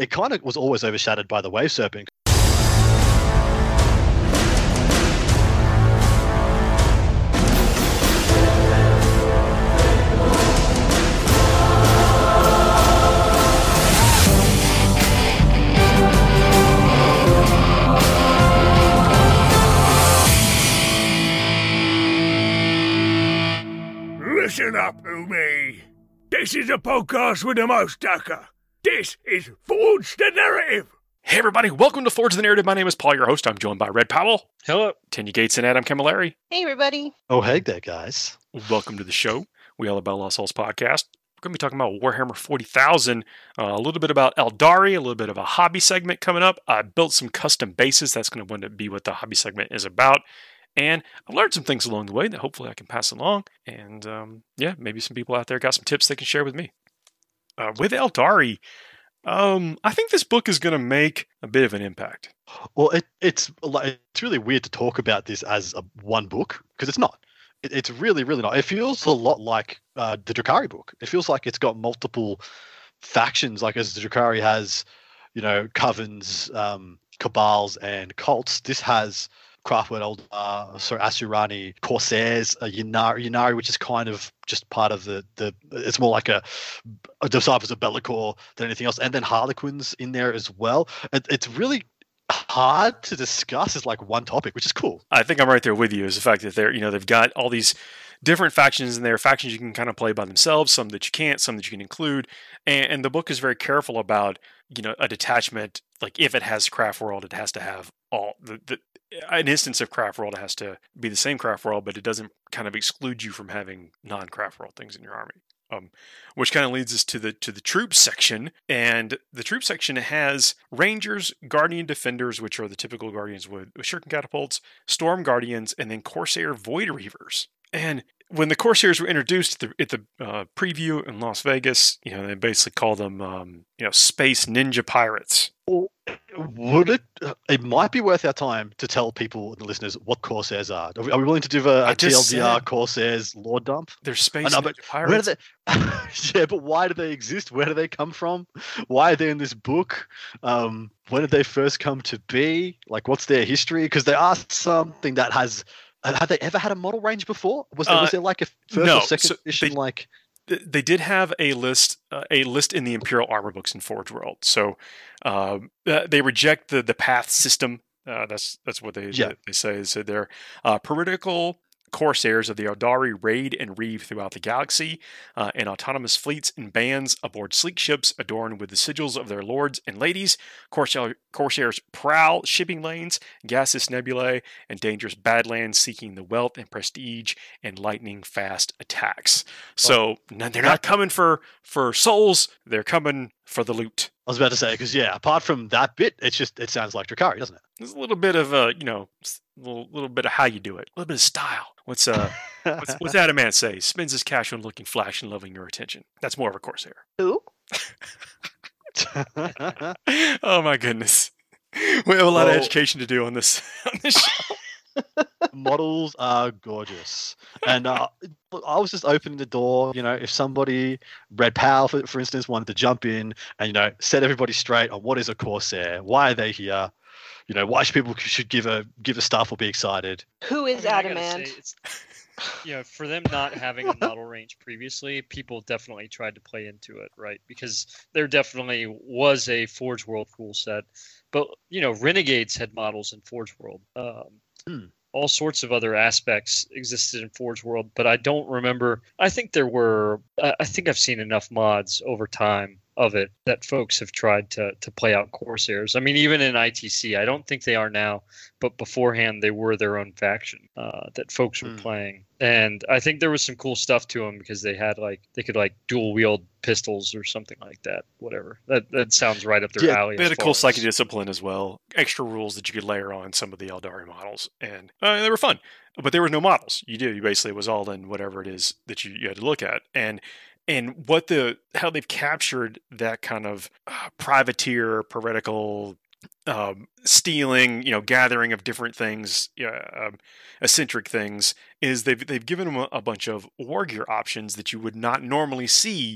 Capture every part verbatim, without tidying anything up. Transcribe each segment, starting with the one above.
it kind of was always overshadowed by the wave serpent. Listen up, Umi. This is a podcast with the most ducker. This is Forge the Narrative. Hey everybody, welcome to Forge the Narrative. My name is Paul, your host. I'm joined by Red Powell. Hello. Tanya Gates and Adam Camilleri. Hey everybody. Oh, hey there, guys. Welcome to the show. We All About Lost Souls podcast. We're going to be talking about Warhammer forty thousand, uh, a little bit about Eldari, a little bit of a hobby segment coming up. I built some custom bases. That's going to be what the hobby segment is about. And I've learned some things along the way that hopefully I can pass along. And um, yeah, maybe some people out there got some tips they can share with me. Uh, with Eldari, um, I think this book is going to make a bit of an impact. Well, it, it's like, it's really weird to talk about this as a one book, because it's not. It, it's really, really not. It feels a lot like uh, the Drukhari book. It feels like it's got multiple factions, like as the Drukhari has, you know, covens, um, cabals, and cults. This has Craftworld, uh, sorry, Asurani, Corsairs, uh, Ynnari, Ynnari, which is kind of just part of the, the it's more like a, a Disciples of Be'lakor than anything else. And then Harlequins in there as well. It, it's really hard to discuss as like one topic, which is cool. I think I'm right there with you, is the fact that they're, you know, they've got all these different factions in there, factions you can kind of play by themselves, some that you can't, some that you can include. And, and the book is very careful about, you know, a detachment. Like if it has Craft World, it has to have all the, the an instance of Craft World has to be the same Craft World, but it doesn't kind of exclude you from having non-Craft World things in your army. Um, which kind of leads us to the to the troops section, and the troops section has Rangers, Guardian Defenders, which are the typical Guardians with Shuriken Catapults, Storm Guardians, and then Corsair Void Reavers. And when the Corsairs were introduced at the, at the uh, preview in Las Vegas, you know, they basically call them, um, you know, space ninja pirates. Well, would it? It might be worth our time to tell people, the listeners, what Corsairs are. Are we, are we willing to do a, a T L D R said, Corsairs lore dump? They're space know, ninja pirates. Where do they, yeah, but why do they exist? Where do they come from? Why are they in this book? Um, when did they first come to be? Like, what's their history? Because they are something that has. Have they ever had a model range before? Was there, uh, was there like a first no, or second so edition? They, like they did have a list, uh, a list in the Imperial Armor books in Forge World. So uh, they reject the the path system. Uh, that's that's what they yeah. they say. So they're uh, political Corsairs of the Eldari raid and reave throughout the galaxy uh, in autonomous fleets and bands aboard sleek ships adorned with the sigils of their lords and ladies. Corsair, Corsairs prowl shipping lanes, gaseous nebulae, and dangerous badlands, seeking the wealth and prestige and lightning-fast attacks. So well, they're not coming for, for souls, they're coming for the loot. I was about to say, because yeah, apart from that bit, it's just it sounds like Drukhari, doesn't it? There's a little bit of uh, you know, a little, little bit of how you do it, a little bit of style. What's uh, what's, what's Adamant say? Spends his cash on looking flash and loving your attention. That's more of a Corsair. Who? Oh my goodness, we have a lot well, of education to do on this on this show. Models are gorgeous, and uh, I was just opening the door. You know, if somebody, Red Powell, for, for instance, wanted to jump in and you know set everybody straight on what is a Corsair, why are they here, you know, why should people should give a give a stuff or be excited. Who is I mean, Adamant? Say, you know, for them not having a model range previously, people definitely tried to play into it, right? Because there definitely was a Forge World rule set, but you know, Renegades had models in Forge World. Um, hmm. All sorts of other aspects existed in Forge World, but I don't remember. I think there were. I think I've seen enough mods over time of it that folks have tried to to play out Corsairs. I mean, even in I T C, I don't think they are now, but beforehand they were their own faction uh, that folks were mm. playing. And I think there was some cool stuff to them because they had like they could like dual wield pistols or something like that. Whatever that that sounds right up their yeah, alley. They had a cool as... psychic discipline as well. Extra rules that you could layer on some of the Eldari models, and uh, they were fun. But there were no models. You did. You basically it was all in whatever it is that you, you had to look at, and. And what the how they've captured that kind of uh, privateer, piratical, um, stealing, you know, gathering of different things, uh, um, eccentric things, is they've they've given them a, a bunch of war gear options that you would not normally see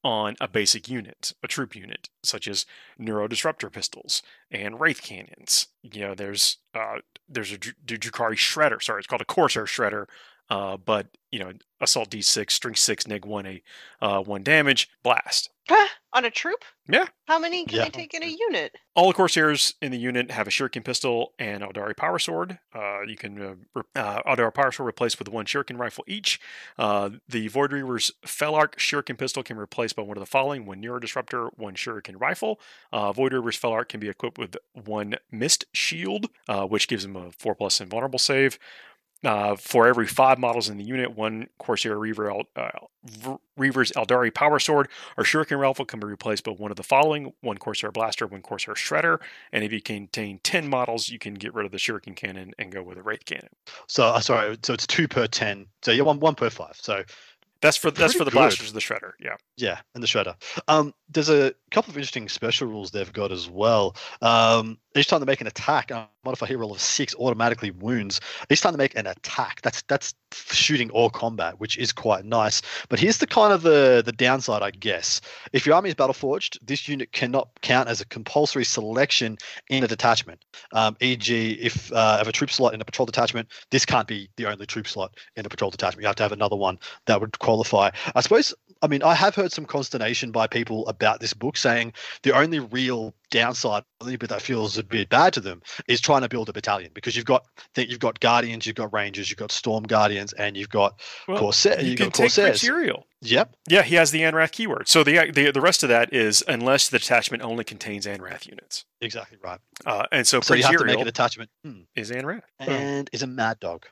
on a basic unit, a troop unit, such as neurodisruptor pistols and wraith cannons. You know, there's uh, there's a Dr- Drukhari shredder. Sorry, it's called a Corsair shredder. Uh, but you know, assault D six, strength six, neg one, a uh, one damage, blast. Huh? On a troop? Yeah. How many can Yeah. they take in a unit? All the Corsairs in the unit have a Shuriken pistol and Eldari Power Sword. Uh, you can uh, re- uh, Eldari Power Sword replaced with one Shuriken rifle each. Uh, the Void Reaver's Felarch Shuriken pistol can be replaced by one of the following: one Neurodisruptor, one Shuriken rifle. Uh, Void Reaver's Felarch can be equipped with one Mist Shield, uh, which gives him a four plus invulnerable save. Uh, for every five models in the unit, one Corsair Reaver El- uh, v- Reaver's Eldari Power Sword or Shuriken Rifle can be replaced by one of the following: one Corsair Blaster, one Corsair Shredder. And if you contain ten models, you can get rid of the Shuriken Cannon and go with a Wraith Cannon. So uh, sorry, so it's two per ten. So yeah, one one per five. So That's for that's Pretty for the good. blasters, the Shredder. Yeah. yeah, and the shredder. Um, there's a couple of interesting special rules they've got as well. Um, each time they make an attack, a modified hit roll of six automatically wounds. Each time they make an attack, that's that's shooting or combat, which is quite nice. But here's the kind of the the downside, I guess. If your army is battle forged, this unit cannot count as a compulsory selection in a detachment. Um, for example, if uh, have a troop slot in a patrol detachment, this can't be the only troop slot in a patrol detachment. You have to have another one that would qualify. I suppose. I mean, I have heard some consternation by people about this book, saying the only real downside, a little bit that feels a bit bad to them, is trying to build a battalion, because you've got think you've got Guardians, you've got Rangers, you've got Storm Guardians, and you've got Well, Corsair. you You've can got take Corsairs. Prince Uriel. Yep. Yeah, he has the Anrath keyword. So the, the the rest of that is unless the detachment only contains Anrath units. Exactly right. Uh, and so, So you Prince have to make Uriel an attachment. Hmm. is Anrath. And is a Mad Dog.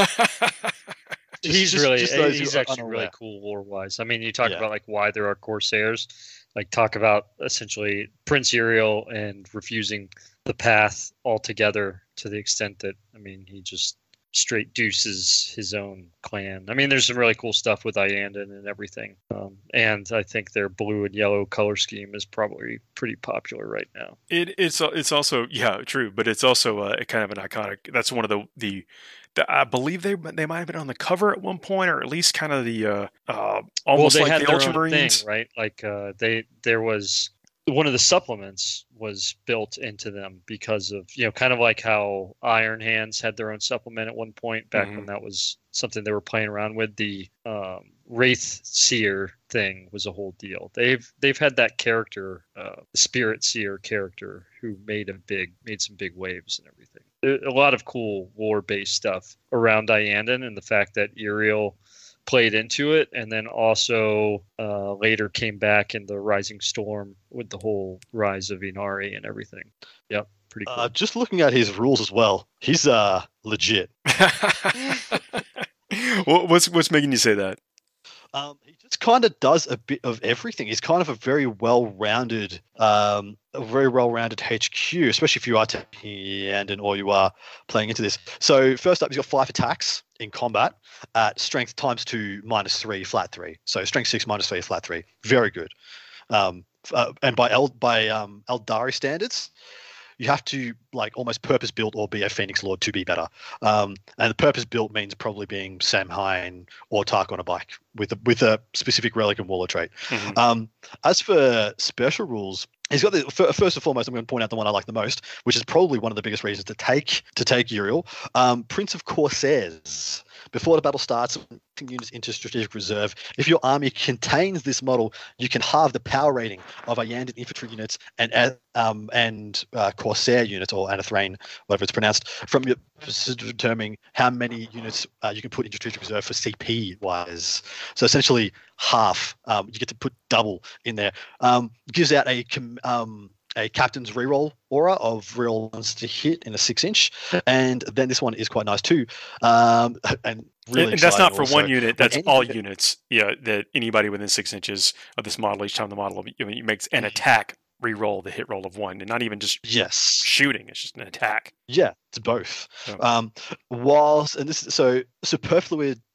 Just- he's just- really just those he's who are actually really unaware. cool lore wise. I mean, you talk Yeah. about like why there are Corsairs, like talk about essentially Prince Uriel and refusing the path altogether to the extent that I mean he just straight deuces his own clan. I mean, there's some really cool stuff with Iandan and everything, um, and I think their blue and yellow color scheme is probably pretty popular right now. It, it's it's also yeah true, but it's also uh, kind of an iconic. That's one of the the, the I believe they they might have been on the cover at one point, or at least kind of the uh, uh, almost well, they like had the their own Ultramarines. thing, right? Like uh, they there was one of the supplements was built into them because of you know kind of like how Iron Hands had their own supplement at one point back Mhm. when that was something they were playing around with. The um, Wraith Seer thing was a whole deal. They've they've had that character, uh, the Spirit Seer character, who made a big made some big waves and everything. There, a lot of cool lore based stuff around Iandan, and the fact that Uriel played into it, and then also uh, later came back in the Rising Storm with the whole rise of Inari and everything. Yep, pretty cool. Uh, just looking at his rules as well, he's uh legit. What- what's what's making you say that? Um, he just kind of does a bit of everything. He's kind of a very well-rounded, um, a very well-rounded H Q, especially if you are taking and and or you are playing into this. So first up, he's got five attacks in combat at strength times two minus three flat three. So strength six minus three flat three. Very good. Um, uh, and by El by um, Eldari standards, you have to like almost purpose built or be a Phoenix Lord to be better. Um, and the purpose built means probably being Samhain or Tark on a bike with a, with a specific relic and waller trait. Mhm. Um, as for special rules, he's got the f- first and foremost. I'm going to point out the one I like the most, which is probably one of the biggest reasons to take to take Uriel. Um, Prince of Corsairs. Before the battle starts, putting units into strategic reserve. If your army contains this model, you can halve the power rating of Iandan infantry units and uh, um, and uh, Corsair units, or Anathrane, whatever it's pronounced, from your to determining how many units uh, you can put into strategic reserve for C P wise. So essentially half. Um, you get to put double in there. Um, gives out a com- um, a captain's reroll aura of reroll ones to hit in a six inch, and then this one is quite nice too. Um, and really, and that's not for exciting one also. unit. That's any all unit- units. Yeah, that anybody within six inches of this model, each time the model I mean, makes an Mhm. attack, re-roll the hit roll of one, and not even just Yes. shooting. It's just an attack. Yeah, it's both. Yeah. Um, whilst and this so superfluid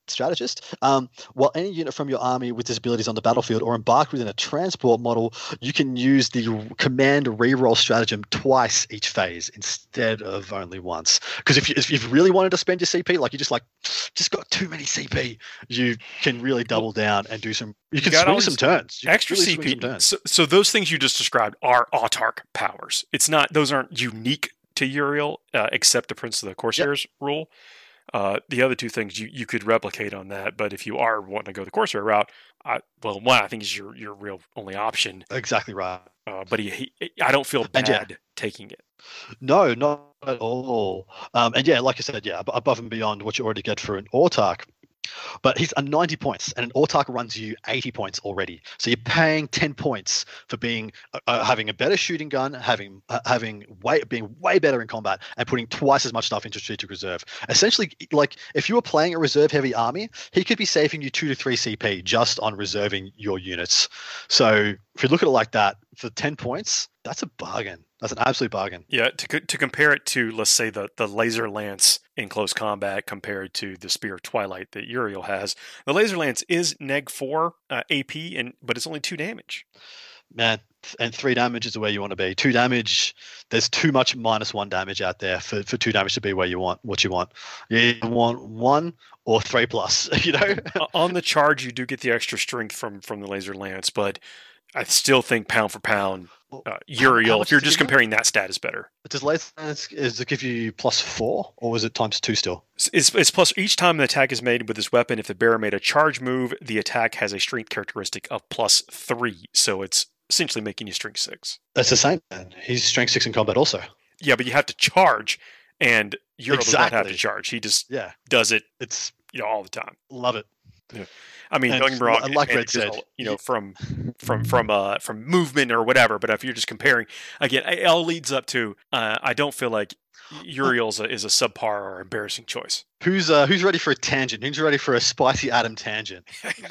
strategist. Um, while any unit from your army with disabilities on the battlefield or embarked within a transport model, you can use the command reroll stratagem twice each phase instead of only once. Because if you if you've really wanted to spend your C P, like you just like just got too many C P, you can really double down and do some. You can got swing all some these turns. You can Extra really C swing P. some turns. So, so those things you just described are autark powers. It's not; those aren't unique to Uriel, uh, except the Prince of the Corsairs rule. Uh, the other two things you, you could replicate on that, but if you are wanting to go the Corsair route, I, well, one I think is your your real only option. Exactly right. Uh, but he, he, I don't feel bad And yeah. taking it. No, not at all. Um, and yeah, like I said, yeah, ab- above and beyond what you already get for an autark. But he's a ninety points, and an autark runs you eighty points already. So you're paying ten points for being uh, uh, having a better shooting gun, having uh, having way being way better in combat, and putting twice as much stuff into strategic reserve. Essentially, like if you were playing a reserve heavy army, he could be saving you two to three C P just on reserving your units. So if you look at it like that, for ten points, that's a bargain. That's an absolute bargain. Yeah, to co- to compare it to, let's say, the, the Laser Lance in close combat compared to the Spear of Twilight that Uriel has, the Laser Lance is neg four uh, A P, and but it's only two damage. Man, and three damage is where you want to be. Two damage, there's too much minus one damage out there for, for two damage to be where you want what you want. You want one or three plus, you know? On the charge, you do get the extra strength from, from the Laser Lance, but I still think pound for pound, uh, Uriel, if you're just comparing that stat, is better. Does Laser Lance is it give you plus four, or was it times two still? It's, it's plus each time an attack is made with this weapon, if the bearer made a charge move, the attack has a strength characteristic of plus three. So it's essentially making you strength six. That's the same. Man. He's strength six in combat also. Yeah, but you have to charge, and Uriel does not have to Exactly. charge. He just Yeah, does it, it's you know, all the time. love it. I mean, And don't get me wrong, li- like Red advantages, said, you know, from from from uh from movement or whatever. But if you're just comparing, again, it all leads up to uh, I don't feel like Uriel is a, is a subpar or embarrassing choice. Who's uh who's ready for a tangent? Who's ready for a spicy Adam tangent?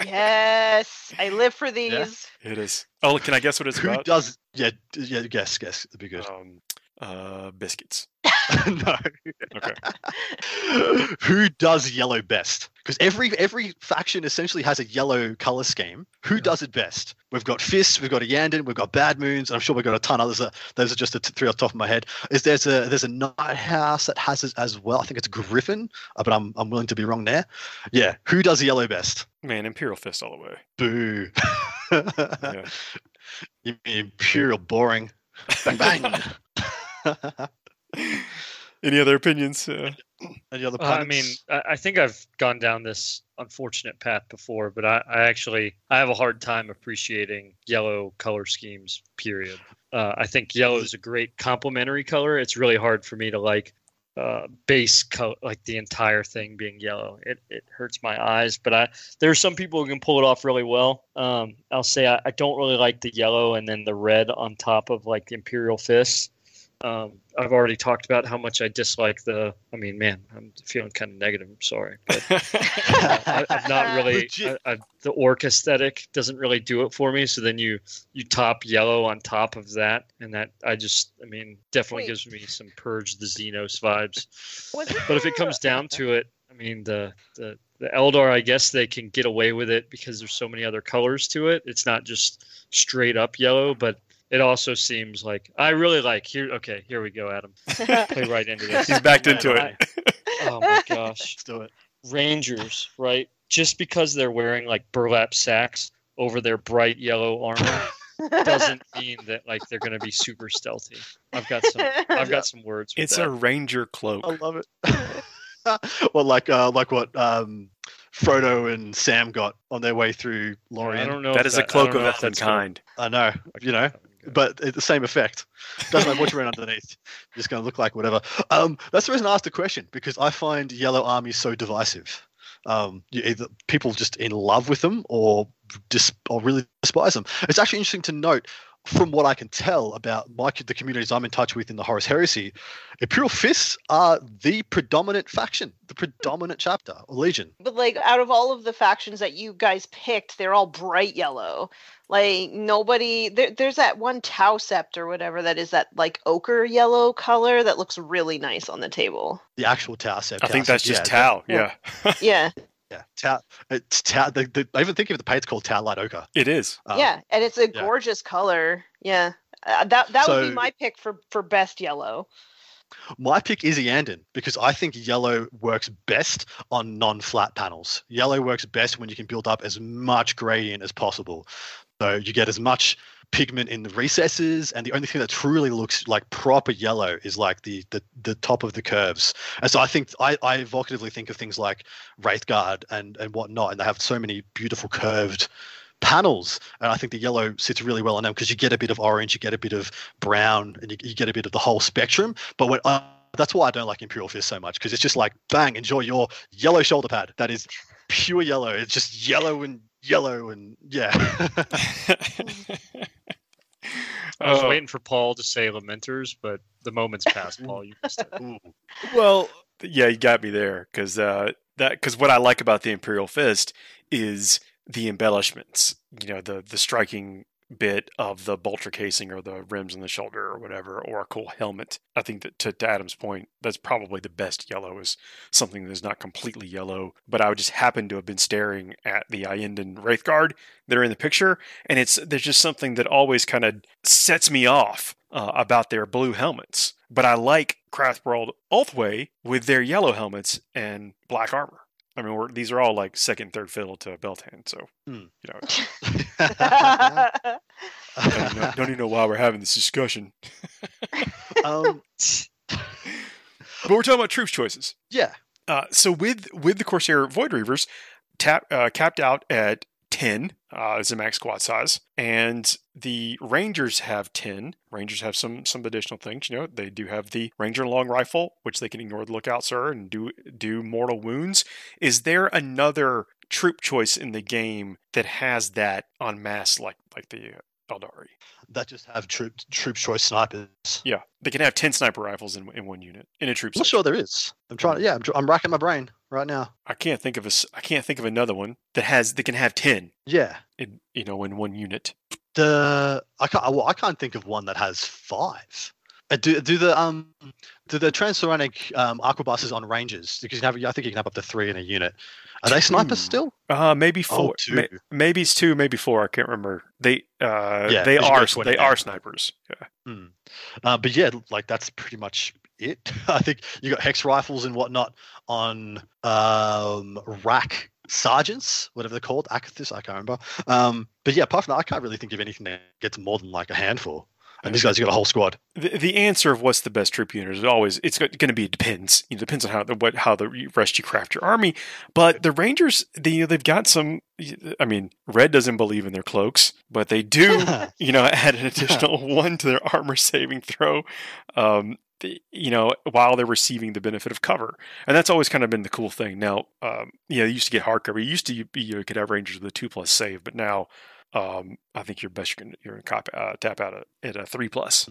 Yes, I live for these. It is. Oh, can I guess what it's Who about? does? Yeah, d- yeah. Guess, guess. It'd be good. Um, uh, biscuits. No. Okay. Who does yellow best? Because every every faction essentially has a yellow color scheme. Who does it best? We've got Fist, we've got a Yandin, we've got Bad Moons, and I'm sure we've got a ton of others. That, those are just the t- three off the top of my head. Is there's a there's a Night House that has it as well? I think it's Griffin, uh, but I'm I'm willing to be wrong there. Yeah, who does yellow best? Man, Imperial Fist all the way. Boo. Yeah. You mean Imperial boring? Bang bang. Any other opinions? Uh, Any other Uh, I planets? mean, I, I think I've gone down this unfortunate path before, but I, I actually I have a hard time appreciating yellow color schemes. Period. Uh, I think yellow is a great complementary color. It's really hard for me to like uh, base color, like the entire thing being yellow. It it hurts my eyes, but I there are some people who can pull it off really well. Um, I'll say I, I don't really like the yellow and then the red on top of like the Imperial Fist. Um, I've already talked about how much I dislike the. I mean, man, I'm feeling kind of negative. I'm sorry, but uh, I, I've not really. Legit. I, I, the orc aesthetic doesn't really do it for me. So then you you top yellow on top of that, and that I just. I mean, definitely Wait. gives me some Purge the Xenos vibes. Was it But if it there- comes down to it, I mean, the the the Eldar, I guess they can get away with it because there's so many other colors to it. It's not just straight up yellow, but it also seems like I really like here. Okay, here we go, Adam. Play right into this. He's backed into I- it. Oh my gosh, Let's do it. Rangers, right? Just because they're wearing like burlap sacks over their bright yellow armor doesn't mean that like they're going to be super stealthy. I've got some. I've got some words. With It's that. a ranger cloak. I love it. Well, like uh, like what um, Frodo and Sam got on their way through Lorien. I don't know. That if is a I cloak don't of know if that's gonna- kind. I know, you know, but it's the same effect. Doesn't matter what you're wearing underneath. You're just going to look like whatever. Um, that's the reason I asked the question, because I find yellow armies so divisive. Um, you either people just in love with them or dis- or really despise them. It's actually interesting to note, from what I can tell about my, the communities I'm in touch with in the Horus Heresy, Imperial Fists are the predominant faction, the predominant chapter or legion. But like out of all of the factions that you guys picked, they're all bright yellow. Like nobody there, there's that one Tau Sept or whatever that is that like ochre yellow color that looks really nice on the table. The actual Tau Sept. I think Tau that's Sept, just yeah. Tau. Yeah. Yeah. Yeah, Tau, it's Tau, the, the, I even think of the paint's called Tau Light Ochre. It is. Um, yeah, and it's a yeah. gorgeous color. Yeah, uh, that that would So- be my pick for for best yellow. My pick is Eandon because I think yellow works best on non-flat panels. Yellow works best when you can build up as much gradient as possible. So you get as much pigment in the recesses, and the only thing that truly looks like proper yellow is like the the, the top of the curves. And so I think I, I evocatively think of things like Wraithguard and and whatnot, and they have so many beautiful curved panels, and I think the yellow sits really well on them because you get a bit of orange, you get a bit of brown, and you, you get a bit of the whole spectrum. But when uh, that's why I don't like Imperial Fist so much, because it's just like bang, enjoy your yellow shoulder pad that is pure yellow. It's just yellow and yellow and yeah. I was Uh, waiting for Paul to say Lamenters, but the moment's passed, Paul. You missed it. Ooh. Well, yeah, you got me there because uh, that because what I like about the Imperial Fist is the embellishments. You know, the the striking bit of the bolter casing or the rims on the shoulder or whatever, or a cool helmet. I think that to, to Adam's point, that's probably the best yellow is something that's not completely yellow. But I would just happen to have been staring at the Iendan Wraithguard that are in the picture, and it's there's just something that always kind of sets me off uh, about their blue helmets. But I like Craftworld Ulthway with their yellow helmets and black armor. I mean, we're, these are all like second, third fiddle to Beltane, so Hmm. you know, don't, even know, don't even know why we're having this discussion. um, But we're talking about troops choices. yeah. Uh, so with with the Corsair Void Reavers, tap uh, capped out at ten uh, is the max squad size, and the Rangers have ten. Rangers have some some additional things. You know, they do have the Ranger long rifle, which they can ignore the lookout, sir, and do do mortal wounds. Is there another troop choice in the game that has that en masse like like the Eldari? That just have troop troop choice snipers. Yeah, they can have ten sniper rifles in in one unit in a troop. I'm not section. sure there is. I'm trying. Yeah, I'm, tr- I'm racking my brain right now. I can't think of a s- I can't think of another one that has that can have ten Yeah. in you know in one unit. The I can't. Well, I can't think of one that has five. Uh, do do the um do the transuranic um arquebuses on Rangers, because you can have I think you can have up to three in a unit. Are they snipers Two. still? Uh maybe Oh, four. two. May- maybe it's two, maybe four. I can't remember. They uh Yeah, they you go are twenty they down. are snipers. Yeah. Hmm. Uh, but yeah, like that's pretty much it. I think you got hex rifles and whatnot on um rack sergeants, whatever they're called, Akathis, I can't remember. Um, but yeah, apart from that, I can't really think of anything that gets more than like a handful. And these guys have got a whole squad. The, the answer of what's the best troop unit is always it's going to be it depends. You know, depends on how the what how the rest you craft your army. But the Rangers, they, you know, they've got some. I mean, Red doesn't believe in their cloaks, but they do. You know, add an additional one to their armor saving throw. Um, the, you know, while they're receiving the benefit of cover, and that's always kind of been the cool thing. Now, um, you know, you used to get hard cover. You used to you, you could have Rangers with a two plus save, but now. Um, I think you're best you're going to cop uh, tap out at a three plus.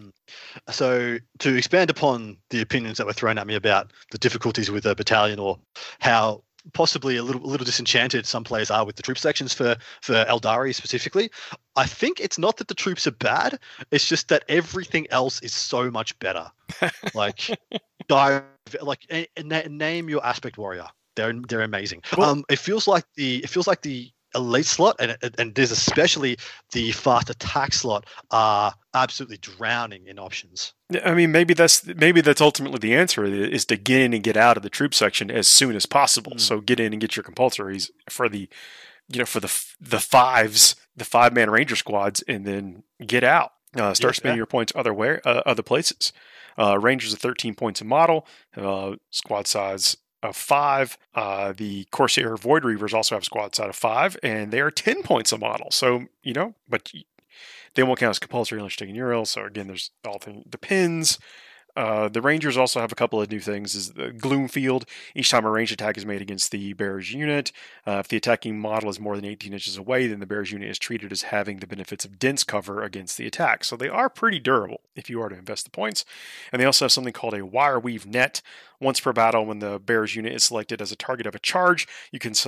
So to expand upon the opinions that were thrown at me about the difficulties with a battalion, or how possibly a little a little disenchanted some players are with the troop sections for for Eldari specifically, I think it's not that the troops are bad. It's just that everything else is so much better. Like, dive, like a, a, name your aspect warrior. They're they're amazing. Well- um, it feels like the it feels like the elite slot and and there's especially the fast attack slot are absolutely drowning in options. I mean, maybe that's maybe that's ultimately the answer is to get in and get out of the troop section as soon as possible. Mm. So get in and get your compulsories for the, you know, for the the fives, the five man ranger squads, and then get out. Uh, start Yeah, spending yeah. your points other way, uh, other places. Uh, Rangers are thirteen points a model, uh, squad size of five. Uh, the Corsair Void Reavers also have squad size of five, and they are ten points a model. So, you know, but they won't count as compulsory unless you're taking Uriel. So again, there's all things depends. Uh, the Rangers also have a couple of new things. Is the Gloom Field. Each time a ranged attack is made against the bearer's unit, uh, if the attacking model is more than eighteen inches away, then the bearer's unit is treated as having the benefits of dense cover against the attack. So they are pretty durable if you are to invest the points. And they also have something called a Wire Weave Net. Once per battle, when the bearer's unit is selected as a target of a charge, you can select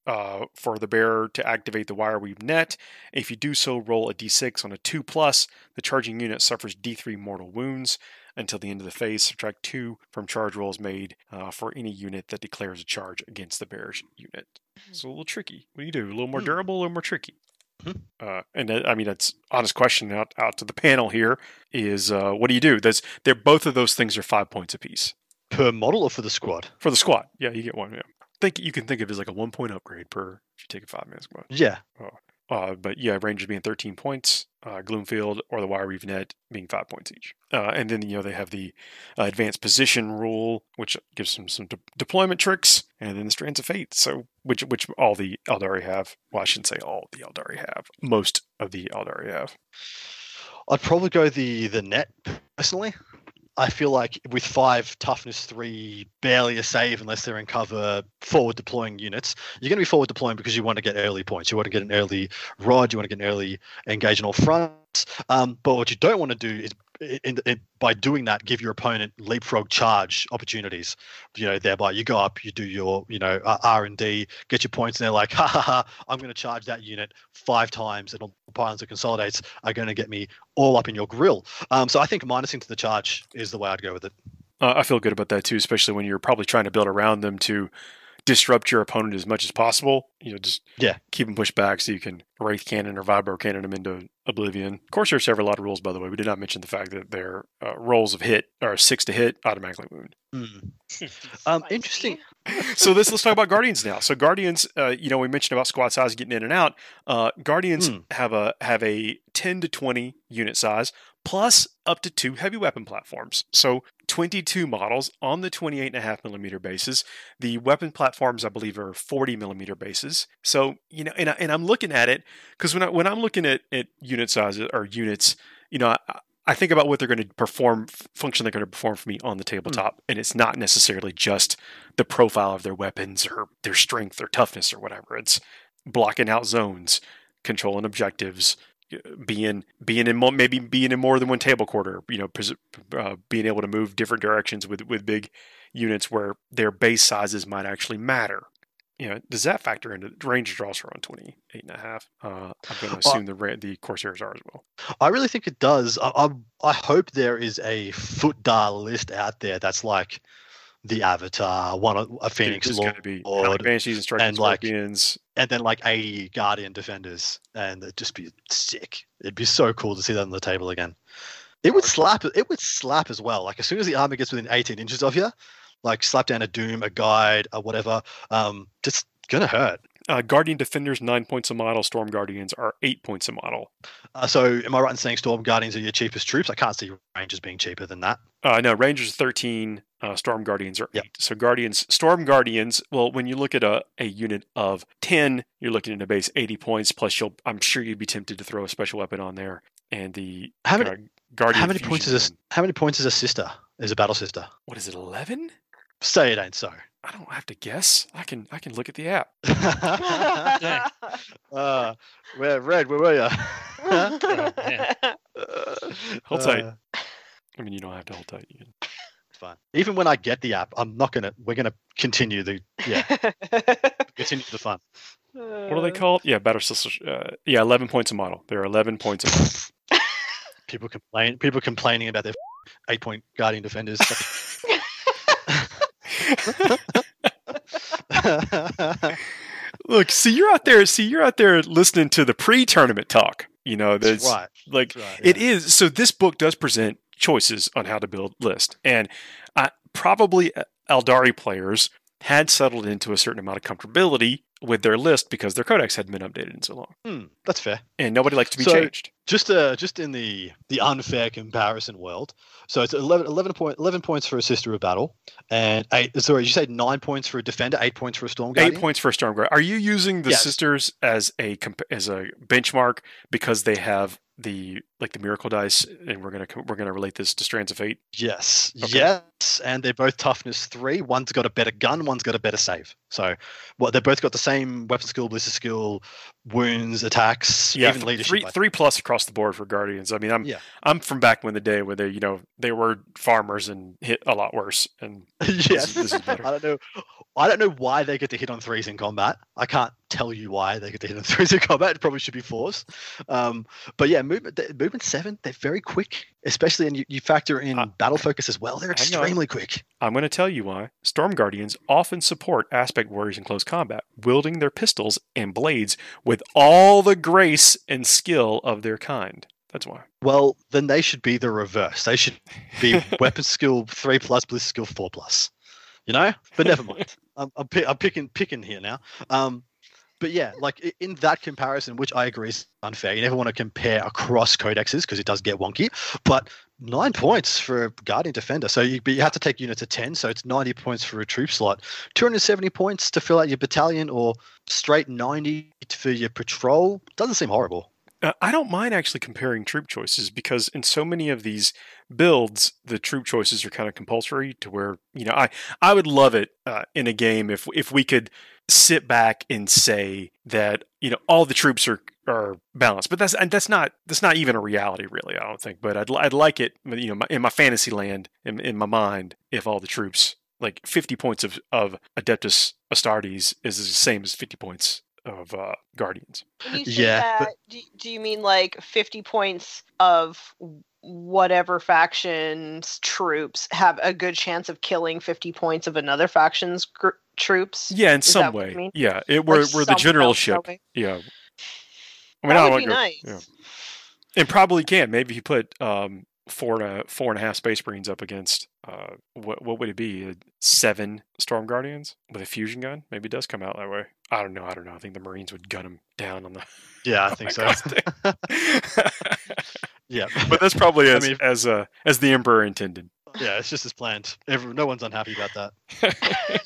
uh, for the bearer to activate the wire weave net. If you do so, roll a d six on a two plus. The charging unit suffers d three mortal wounds until the end of the phase. Subtract two from charge rolls made uh, for any unit that declares a charge against the bearer's unit. So a little tricky. What do you do? A little more durable, a little more tricky. Uh, and uh, I mean, that's honest question out, out to the panel here is uh, what do you do? That's they're both of those things are five points apiece Per model or for the squad? for the squad. Yeah, you get one. Yeah, think you can think of it as like a one point upgrade per if you take a five man squad. Yeah. Uh, but yeah, Rangers being thirteen points, uh, Gloomfield or the Wire Weave Net being five points each. Uh, and then, you know, they have the uh, advanced position rule, which gives them some de- deployment tricks, and then the Strands of Fate, so which which all the Eldari have. Well, I shouldn't say all the Eldari have. Most of the Eldari have. I'd probably go the the net personally. I feel like with five toughness three, barely a save unless they're in cover, forward deploying units. You're going to be forward deploying because you want to get early points. You want to get an early rod. You want to get an early engage on all fronts. Um, but what you don't want to do is, in, in, by doing that, give your opponent leapfrog charge opportunities. You know, thereby you go up, you do your, you know, uh, R and D, get your points, and they're like, ha ha ha, I'm going to charge that unit five times, and all the pylons that consolidates are going to get me all up in your grill. Um, so I think minusing to the charge is the way I'd go with it. Uh, I feel good about that too, especially when you're probably trying to build around them to disrupt your opponent as much as possible. You know, just yeah, keep them pushed back so you can Wraith Cannon or Vibro Cannon them into oblivion. Corsairs have a lot of rules, by the way. We did not mention the fact that their uh, rolls of hit are six to hit, automatically wound. Mm. um, interesting. So this, let's talk about Guardians now. So Guardians, uh, you know, we mentioned about squad size getting in and out. Uh, Guardians mm. have a have a ten to twenty unit size plus up to two heavy weapon platforms. So twenty-two models on the twenty-eight and a half millimeter bases. The weapon platforms, I believe, are forty millimeter bases. So, you know, and, I, and I'm looking at it because when, I, when I'm looking at, at unit sizes or units, you know, I, I think about what they're going to perform, function they're going to perform for me on the tabletop. Mm. And it's not necessarily just the profile of their weapons or their strength or toughness or whatever. It's blocking out zones, controlling objectives, being being in mo- maybe being in more than one table quarter, you know, pres- uh, being able to move different directions with, with big units where their base sizes might actually matter. You know, does that factor into Rangers are also on twenty-eight and a half? Uh, I'm going to assume uh, the the Corsairs are as well. I really think it does. I, I, I hope there is a Footdar list out there that's like the Avatar, one of a Phoenix Dude, Lord, be Banshees and Striking and like Scorpions, and then like eighty Guardian Defenders, and it'd just be sick. It'd be so cool to see that on the table again. It would slap. It would slap as well. Like as soon as the army gets within eighteen inches of you, like slap down a Doom, a Guide, or whatever. Um, just gonna hurt. Uh, Guardian Defenders, nine points a model. Storm Guardians are eight points a model. Uh, so am I right in saying Storm Guardians are your cheapest troops? I can't see Rangers being cheaper than that. Uh, no, Rangers thirteen, uh, Storm Guardians are yep. eight. So Guardians, Storm Guardians, well, when you look at a, a unit of ten, you're looking at a base eighty points, plus you'll, I'm sure you'd be tempted to throw a special weapon on there. And the how many, uh, Guardian how many points is a, how many points is a sister? Is a battle sister? What is it, eleven? Say it ain't so. I don't have to guess. I can I can look at the app. uh, where Red? Where were you? Oh, man. Hold tight. I mean, you don't have to hold tight. You can... It's fine. Even when I get the app, I'm not gonna. We're gonna continue the yeah. continue the fun. What are they called? Yeah, Battle Sisters. Uh, yeah, eleven points a model. There are eleven points a model. People complain. People complaining about their eight point Guardian Defenders. Look, see you're out there. See you're out there listening to the pre-tournament talk. You know, that's, that's right. Like that's right, yeah. It is. So this book does present choices on how to build list, and uh, probably Eldari players had settled into a certain amount of comfortability with their list because their codex hadn't been updated in so long. Hmm, that's fair. And nobody likes to be so, changed. Just uh, just in the the unfair comparison world, so it's eleven, eleven, point, eleven points for a Sister of Battle, and eight. Sorry, you said nine points for a Defender, eight points for a Storm Guardian. Eight points for a Storm Guardian. Are you using the yes. Sisters as a as a benchmark because they have the like the miracle dice, and we're gonna we're gonna relate this to Strands of Fate? Yes, okay. yes, and they're both toughness three. One's got a better gun, one's got a better save. So, what well, they've both got the same weapon skill, ballistic skill, wounds, attacks, Yeah, even th- leadership. three I three plus across the board for Guardians. I mean, I'm Yeah. I'm from back when the day where they, you know, they were farmers and hit a lot worse. And yes, this is- this is better. I don't know. I don't know why they get to hit on threes in combat. I can't tell you why they get to hit on threes in combat. It probably should be fours. Um, but yeah, movement th- movement seven, they're very quick, especially and you, you factor in Uh, battle focus as well. They're hang on. extremely quick. I'm going to tell you why. Storm Guardians often support aspect warriors in close combat, wielding their pistols and blades with all the grace and skill of their kind. That's why. Well, then they should be the reverse. They should be weapon skill three plus, bliss skill four plus. You know, but never mind. I'm, I'm, pi- I'm picking picking here now. Um, but yeah, like i- in that comparison, which I agree is unfair. You never want to compare across codexes because it does get wonky. But nine points for a Guardian Defender. So you, but you have to take units of ten. So it's ninety points for a troop slot, two hundred seventy points to fill out your battalion, or straight ninety for your patrol. Doesn't seem horrible. Uh, I don't mind actually comparing troop choices because in so many of these builds, the troop choices are kind of compulsory to where, you know, I, I would love it uh, in a game if if we could sit back and say that, you know, all the troops are, are balanced, but that's and that's not that's not even a reality really. I don't think, but I'd I'd like it, you know, my, in my fantasy land, in, in my mind, if all the troops, like fifty points of of Adeptus Astartes is the same as fifty points of uh, Guardians. When you say Yeah, that, but- do, do you mean like fifty points of whatever faction's troops have a good chance of killing fifty points of another faction's gr- troops? Yeah, in Is some that what way. you mean? Yeah, it we're Like we're the some generalship. helping? Yeah. I mean, That I don't would wanna be go- nice. yeah. And probably can. Maybe if you put um, four and a four and a half Space Marines up against uh, what what would it be? Uh, Seven Storm Guardians with a fusion gun. Maybe it does come out that way. I don't know. I don't know. I think the Marines would gun them down on the. Yeah, I Oh think my so. God. Yeah, But that's probably I as mean- as uh, as the Emperor intended. yeah, it's just as planned. Every, no one's unhappy about that.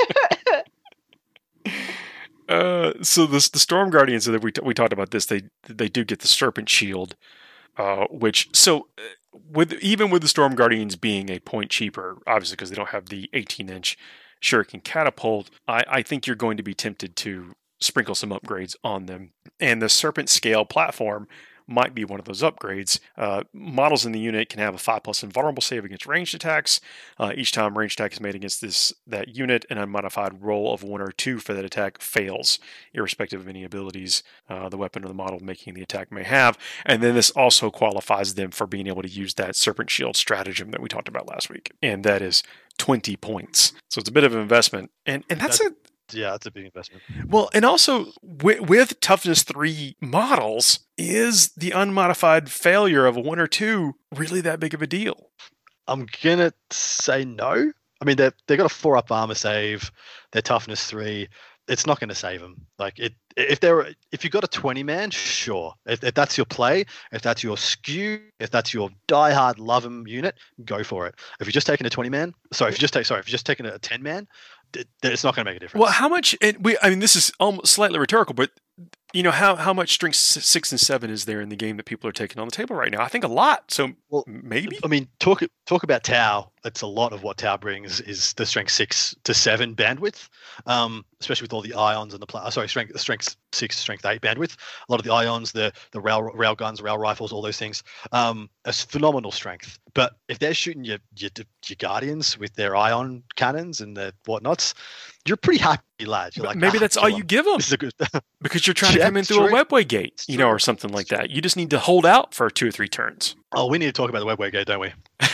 Uh, so the the Storm Guardians that we t- we talked about this, they they do get the Serpent Shield, uh, which so uh, with even with the Storm Guardians being a point cheaper, obviously because they don't have the eighteen inch Shuriken catapult, I, I think you're going to be tempted to sprinkle some upgrades on them, and the Serpent Scale platform might be one of those upgrades. Uh, models in the unit can have a five plus invulnerable save against ranged attacks. Uh, each time ranged attack is made against this that unit, an unmodified roll of one or two for that attack fails, irrespective of any abilities uh, the weapon or the model making the attack may have. And then this also qualifies them for being able to use that Serpent Shield stratagem that we talked about last week, and that is twenty points. So it's a bit of an investment, and and that's a Yeah, that's a big investment. well, and also with, with toughness three models, is the unmodified failure of a one or two really that big of a deal? I'm gonna say no. I mean, they they got a four up armor save. Their toughness three. It's not going to save them. Like it, if they're if you got a twenty man, sure. If, if that's your play, if that's your skew, if that's your diehard love 'em unit, go for it. If you're just taking a twenty man, sorry, if you just take sorry, if you're just taking a ten man, it, it's not going to make a difference. Well, how much? And we, I mean, this is almost slightly rhetorical, but you know, how how much strength s- six and seven is there in the game that people are taking on the table right now? I think a lot. So Well, maybe. I mean, talk talk about Tau. That's a lot of what Tau brings is the strength six to seven bandwidth, um, especially with all the ions and the pla- sorry strength strength six strength eight bandwidth. A lot of the ions, the the rail rail guns, rail rifles, all those things. Um, it's phenomenal strength. But if they're shooting your your, your guardians with their ion cannons and their whatnots, you're a pretty happy lad. You're But like, maybe "Ah, that's all kill you 'em." give them This is a good. because you're trying to Yeah, come in it's through a true. webway gate, It's you know, true. or something like It's true. that. You just need to hold out for two or three turns. Oh, we need to talk about the webway gate, don't we?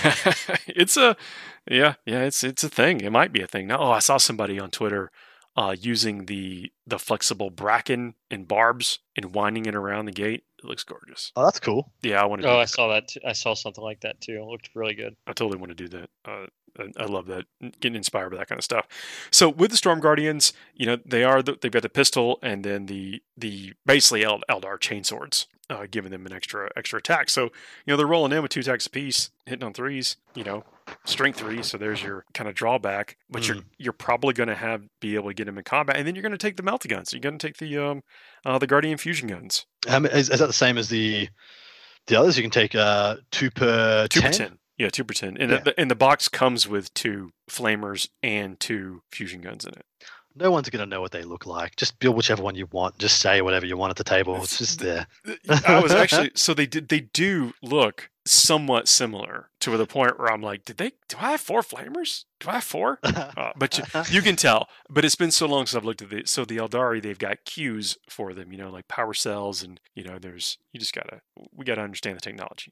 It's a yeah, yeah, it's it's a thing. It might be a thing. Now, oh, I saw somebody on Twitter uh, using the the flexible bracken and barbs and winding it around the gate. It looks gorgeous. Oh, that's cool. Yeah, I want to. Oh, do I that. saw that. Too. I saw something like that too. It looked really good. I totally want to do that. Uh, I, I love that. Getting inspired by that kind of stuff. So with the Storm Guardians, you know, they are the, they've got the pistol and then the the basically Eld- Eldar chainswords, uh, giving them an extra extra attack. So you know they're rolling in with two attacks apiece, hitting on threes. You know, strength three. So there's your kind of drawback. But you're you're probably going to have be able to get them in combat, and then you're going to take the melty guns. You're going to take the um uh, the Guardian fusion guns. Um, is, is that the same as the the others? You can take uh, two per Two ten. per ten. Yeah, two per ten. And Yeah. the, and the box comes with two flamers and two fusion guns in it. No one's going to know what they look like. Just build whichever one you want. Just say whatever you want at the table. It's just there. I was actually so they did they do look somewhat similar to the point where I'm like, did they? Do I have four flamers? Do I have four? Uh, but you, you can tell. But it's been so long since I've looked at the so the Eldari. They've got cues for them. You know, like power cells, and you know, there's you just gotta we gotta understand the technology.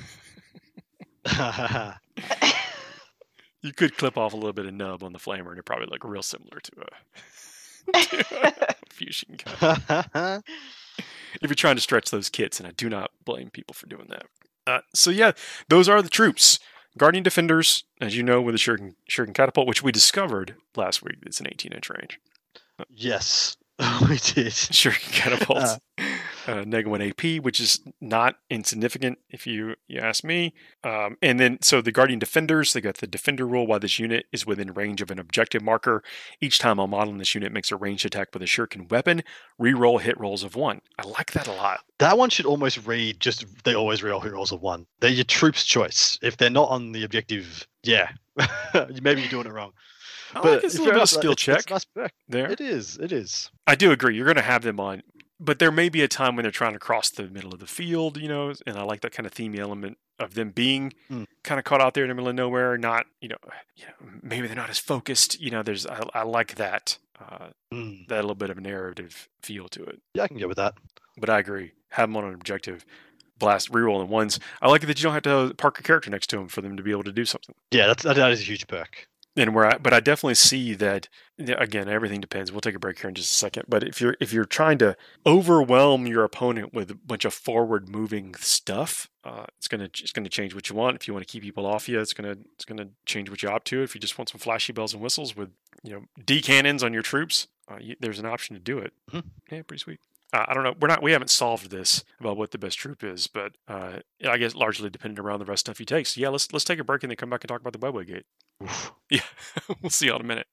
You could clip off a little bit of nub on the flamer, and it probably look real similar to a, to a fusion gun. If you're trying to stretch those kits, and I do not blame people for doing that. Uh, so yeah, those are the troops. Guardian Defenders, as you know, with the Shuriken, Shuriken Catapult, which we discovered last week. It's an eighteen inch range. Yes, we did. Shuriken Catapults. Uh, Neg one A P, which is not insignificant if you, you ask me. Um, and then, so the Guardian Defenders, they got the Defender rule while this unit is within range of an objective marker. Each time a model in this unit makes a ranged attack with a Shuriken weapon, reroll hit rolls of one. I like that a lot. That one should almost read just, they always reroll hit rolls of one. They're your troops' choice. If they're not on the objective, yeah, maybe you're doing it wrong. I But like it's a fair little bit of enough, skill it's- check it's a nice perk. there. It is, it is. I do agree. You're going to have them on, but there may be a time when they're trying to cross the middle of the field, you know, and I like that kind of theme element of them being Mm. kind of caught out there in the middle of nowhere, not, you know, you know maybe they're not as focused. You know, there's, I, I like that, uh, Mm. that little bit of a narrative feel to it. Yeah, I can get with that. But I agree. Have them on an objective, blast, rerolling ones. I like it that you don't have to park a character next to them for them to be able to do something. Yeah, that's, that is a huge perk. And where I, but I definitely see that again. Everything depends. We'll take a break here in just a second. But if you're if you're trying to overwhelm your opponent with a bunch of forward moving stuff, uh, it's gonna it's gonna change what you want. If you want to keep people off you, it's gonna it's gonna change what you opt to. If you just want some flashy bells and whistles with you know D cannons on your troops, uh, you, there's an option to do it. Mhm. Yeah, pretty sweet. Uh, I don't know. We're not. We haven't solved this about what the best troop is, but uh, I guess largely dependent around the rest stuff he takes. Yeah, let's let's take a break and then come back and talk about the Webway Gate. Oof. Yeah, we'll see you all in a minute.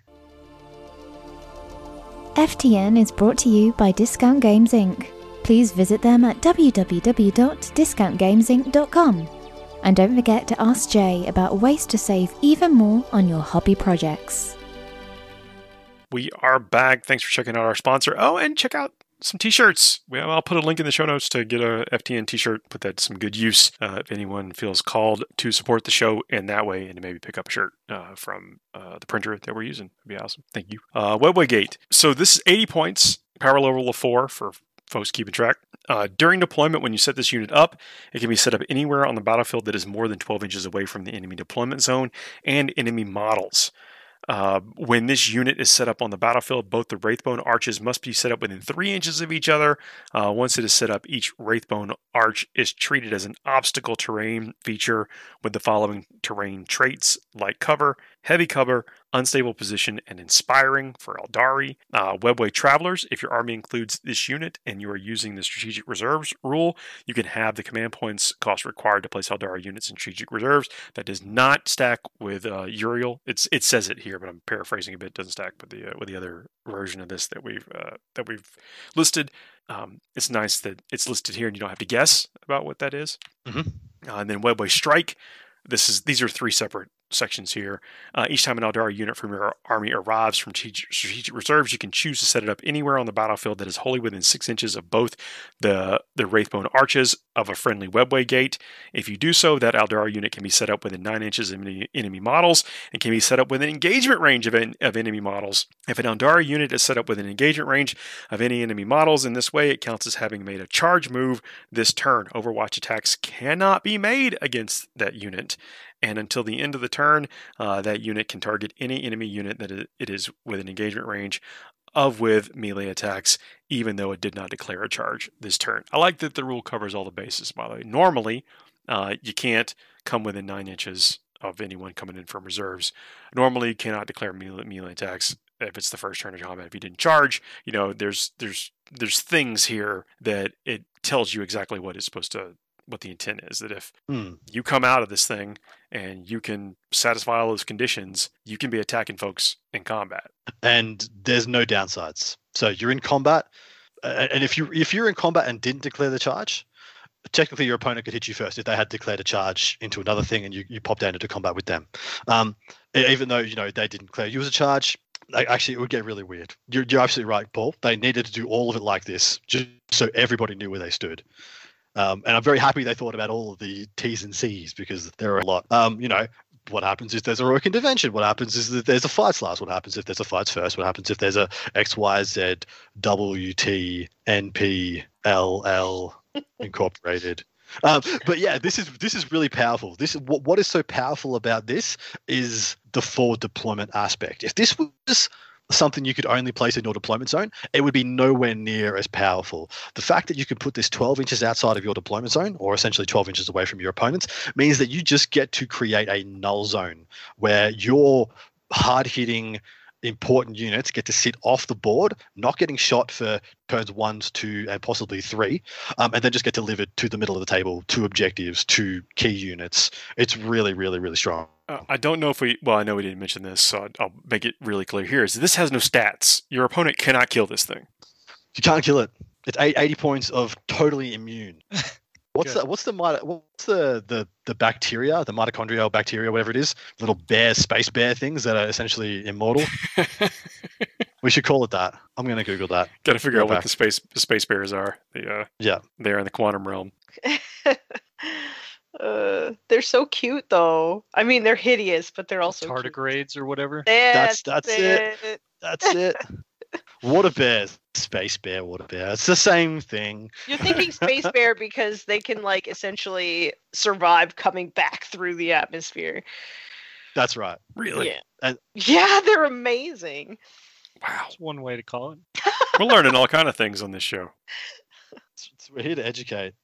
F T N is brought to you by Discount Games Incorporated. Please visit them at w w w dot discount games inc dot com. And don't forget to ask Jay about ways to save even more on your hobby projects. We are back. Thanks for checking out our sponsor. Oh, and check out some t-shirts. Well, I'll put a link in the show notes to get a F T N t-shirt. Put that to some good use uh, if anyone feels called to support the show in that way and to maybe pick up a shirt uh, from uh, the printer that we're using. That'd be awesome. Thank you. Uh, Webway Gate. So this is eighty points, power level of four for folks keeping track. Uh, during deployment, when you set this unit up, it can be set up anywhere on the battlefield that is more than twelve inches away from the enemy deployment zone and enemy models. Uh, when this unit is set up on the battlefield, both the Wraithbone arches must be set up within three inches of each other. Uh, once it is set up, each Wraithbone arch is treated as an obstacle terrain feature with the following terrain traits: light cover, heavy cover, unstable position, and inspiring for Eldari. Uh, Webway Travelers, if your army includes this unit and you are using the Strategic Reserves rule, you can have the command points cost required to place Eldari units in Strategic Reserves. That does not stack with uh, Uriel. It's it says it here, but I'm paraphrasing a bit. It doesn't stack with the uh, with the other version of this that we've uh, that we've listed. Um, it's nice that it's listed here and you don't have to guess about what that is. Mhm. Uh, and then Webway Strike. This is these are three separate sections here. Uh, each time an Eldari unit from your army arrives from strategic, strategic reserves, you can choose to set it up anywhere on the battlefield that is wholly within six inches of both the, the Wraithbone arches of a friendly Webway Gate. If you do so, that Eldari unit can be set up within nine inches of enemy, enemy models and can be set up within engagement range of, en, of enemy models. If an Eldari unit is set up within engagement range of any enemy models in this way, it counts as having made a charge move this turn. Overwatch attacks cannot be made against that unit. And until the end of the turn, uh, that unit can target any enemy unit that it is within engagement range of with melee attacks, even though it did not declare a charge this turn. I like that the rule covers all the bases, by the way. Normally, uh, you can't come within nine inches of anyone coming in from reserves. Normally, you cannot declare melee, melee attacks if it's the first turn of combat. If you didn't charge, you know, there's there's there's things here that it tells you exactly what it's supposed to what the intent is, that if Hmm. you come out of this thing and you can satisfy all those conditions, you can be attacking folks in combat. And there's no downsides. So you're in combat, uh, and if you if you're in combat and didn't declare the charge, technically your opponent could hit you first if they had declared a charge into another thing and you, you popped down into combat with them. Um, e- even though you know they didn't declare you as a charge, Like, actually, it would get really weird. You're, you're absolutely right, Paul. They needed to do all of it like this, just so everybody knew where they stood. Um, and I'm very happy they thought about all of the T's and C's, because there are a lot. Um, you know, what happens if there's a heroic intervention? What happens is that there's a fights last? What happens if there's a fights first? What happens if there's a X, Y, Z, W, T, N, P, L, L incorporated? Um, but yeah, this is this is really powerful. This is what what is so powerful about this is the forward deployment aspect. If this was something you could only place in your deployment zone, it would be nowhere near as powerful. The fact that you can put this twelve inches outside of your deployment zone, or essentially twelve inches away from your opponents, means that you just get to create a null zone where your hard-hitting important units get to sit off the board, not getting shot for turns one, two, and possibly three, um, and then just get delivered to the middle of the table, to objectives, to key units. It's really, really, really strong. Uh, I don't know if we, well, I know we didn't mention this, so I'll make it really clear here, is this has no stats. Your opponent cannot kill this thing. You can't kill it. It's eighty points of totally immune. What's the what's the what's the, the the bacteria, the mitochondrial bacteria, whatever it is, little bear, space bear things that are essentially immortal? We should call it that. I'm going to Google that. Got to figure Go out back. what the space the space bears are. The, uh, Yeah. They're in the quantum realm. uh, they're so cute, though. I mean, they're hideous, but they're also cute. Tardigrades or whatever. That's, That's- that's it. it. That's it. Water bears, space bear, water bear. It's the same thing. You're thinking space bear because they can like essentially survive coming back through the atmosphere. That's right. Really? Yeah. And- yeah, they're amazing. Wow. That's one way to call it. We're learning all kind of things on this show. It's- it's- we're here to educate.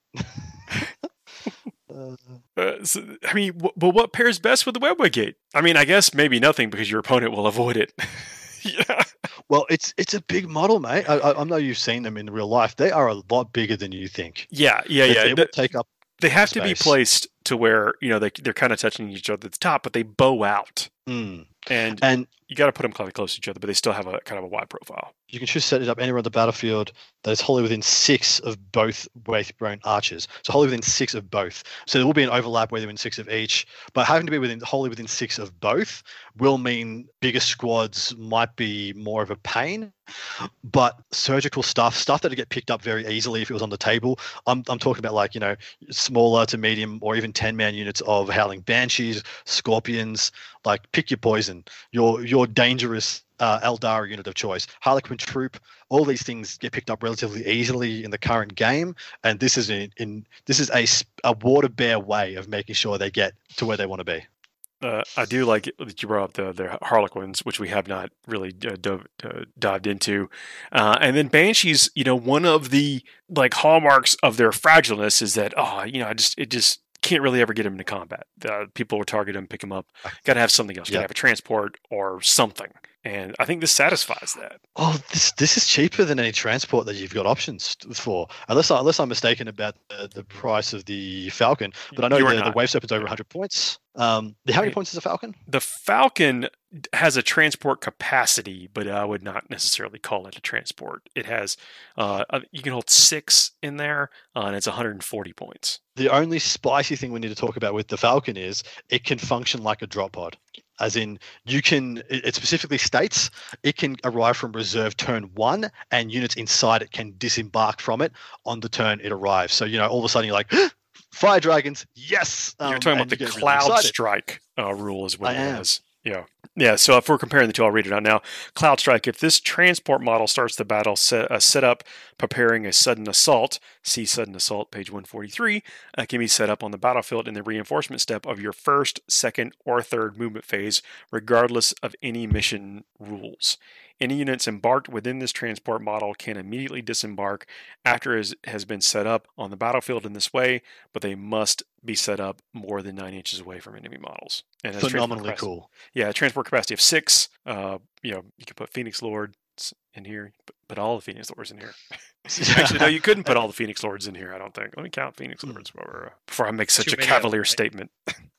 Uh, Uh, so, I mean, w- but what pairs best with the Webway Gate? I mean, I guess maybe nothing because your opponent will avoid it. Yeah. well, it's it's a big model, mate. I, I, I know you've seen them in real life. They are a lot bigger than you think. Yeah, yeah, They- yeah. They Th- will take up. They have to be space. placed to where, you know, they, they're kind of touching each other at the top, but they bow out. Mm. And And you got to put them kind of close to each other, but they still have a kind of a wide profile. you can just set it up anywhere on the battlefield that is wholly within six of both Wraithbone archers. So wholly within six of both. So there will be an overlap where they're in six of each, but having to be within wholly within six of both will mean bigger squads might be more of a pain. But surgical stuff, stuff that would get picked up very easily if it was on the table. I'm I'm talking about like, you know, smaller to medium or even ten-man units of Howling Banshees, Scorpions. Like, pick your poison. Your your dangerous uh, Eldar unit of choice. Harlequin Troop. All these things get picked up relatively easily in the current game, and this is in, in this is a s- a water bear way of making sure they get to where they want to be. Uh, I do like it that you brought up the, the Harlequins, which we have not really uh, dove, uh, dived into. Uh, and then Banshees, you know, one of the like hallmarks of their fragileness is that, oh, you know, I just, it just can't really ever get them into combat. Uh, people will target them, pick them up. Got to have something else. Got to Yeah. have a transport or something. And I think this satisfies that. Oh, this this is cheaper than any transport that you've got options for, unless I, unless I'm mistaken about the, the price of the Falcon. But I know You are the, the not. Wave Serpent's over one hundred points. Um, how many Right. points is a Falcon? The Falcon has a transport capacity, but I would not necessarily call it a transport. It has, uh, uh, you can hold six in there, uh, and it's one hundred forty points. The only spicy thing we need to talk about with the Falcon is it can function like a drop pod. As in, you can, it it specifically states it can arrive from reserve turn one, and units inside it can disembark from it on the turn it arrives. So, you know, all of a sudden you're like, fire dragons, yes! You're Um, talking and about the you get really Cloud excited. Strike uh, rule is what I it am. has. Yeah. Yeah. So if we're comparing the two, I'll read it out now. Cloud Strike. If this transport model starts the battle, set, uh, set up preparing a sudden assault, see sudden assault, page one forty-three, uh, can be set up on the battlefield in the reinforcement step of your first, second, or third movement phase, regardless of any mission rules. Any units embarked within this transport model can immediately disembark after it has been set up on the battlefield in this way, but they must be set up more than nine inches away from enemy models. And that's transport Phenomenally capacity. cool. Yeah, transport capacity of six. Uh, you know, you can put Phoenix Lords in here, put, put all the Phoenix Lords in here. Actually, no, you couldn't put all the Phoenix Lords in here. I don't think. Let me count Phoenix Hmm. Lords before, uh, before I make such Too a many of them, cavalier right? statement.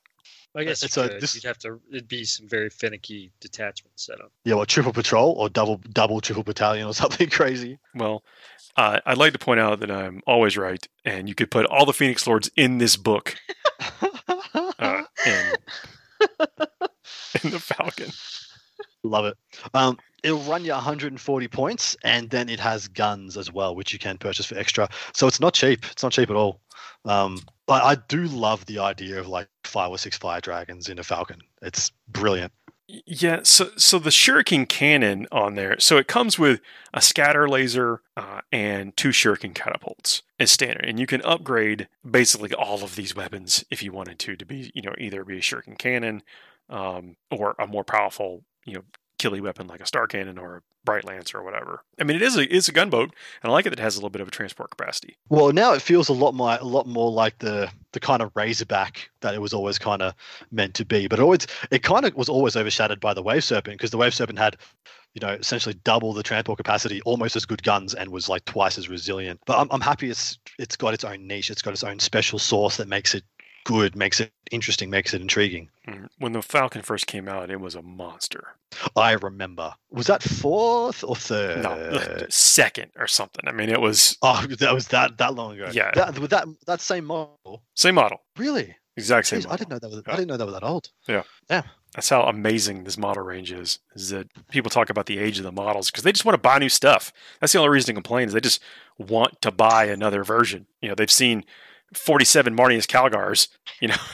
I guess you It's a- could. this- You'd have to. It'd be some very finicky detachment setup. Yeah, what, triple patrol or double double triple battalion or something crazy? Well, uh, I'd like to point out that I'm always right, and you could put all the Phoenix Lords in this book, uh, in, in the Falcon. love it. Um, it'll run you one hundred forty points, and then it has guns as well, which you can purchase for extra. So it's not cheap. It's not cheap at all. Um, but I do love the idea of like five or six fire dragons in a Falcon. It's brilliant. Yeah, so so the Shuriken cannon on there, so it comes with a scatter laser uh, and two Shuriken catapults as standard, and you can upgrade basically all of these weapons if you wanted to to be, you know, either be a Shuriken cannon um, or a more powerful, you know, killy weapon like a Star Cannon or a Bright Lance or whatever. I mean, it is a it's a gunboat, and I like it that it has a little bit of a transport capacity. Well, now it feels a lot more, a lot more like the the kind of Razorback that it was always kind of meant to be. But it always, it kind of was always overshadowed by the Wave Serpent, because the Wave Serpent had, you know, essentially double the transport capacity, almost as good guns, and was like twice as resilient. But I'm I'm happy it's it's got its own niche. It's got its own special sauce that makes it good, makes it interesting, makes it intriguing. When the Falcon first came out, it was a monster. I remember. Was that fourth or third? No, second or something. I mean, it was. Oh, that was that that long ago. Yeah. That with that that same model. Same model. Really? Exact same. Jeez, model. I didn't know that was. Yeah. I didn't know that was that old. Yeah. Yeah. That's how amazing this model range is. Is that people talk about the age of the models because they just want to buy new stuff. That's the only reason to complain is they just want to buy another version. You know, they've seen forty-seven Marnius Calgars, you know,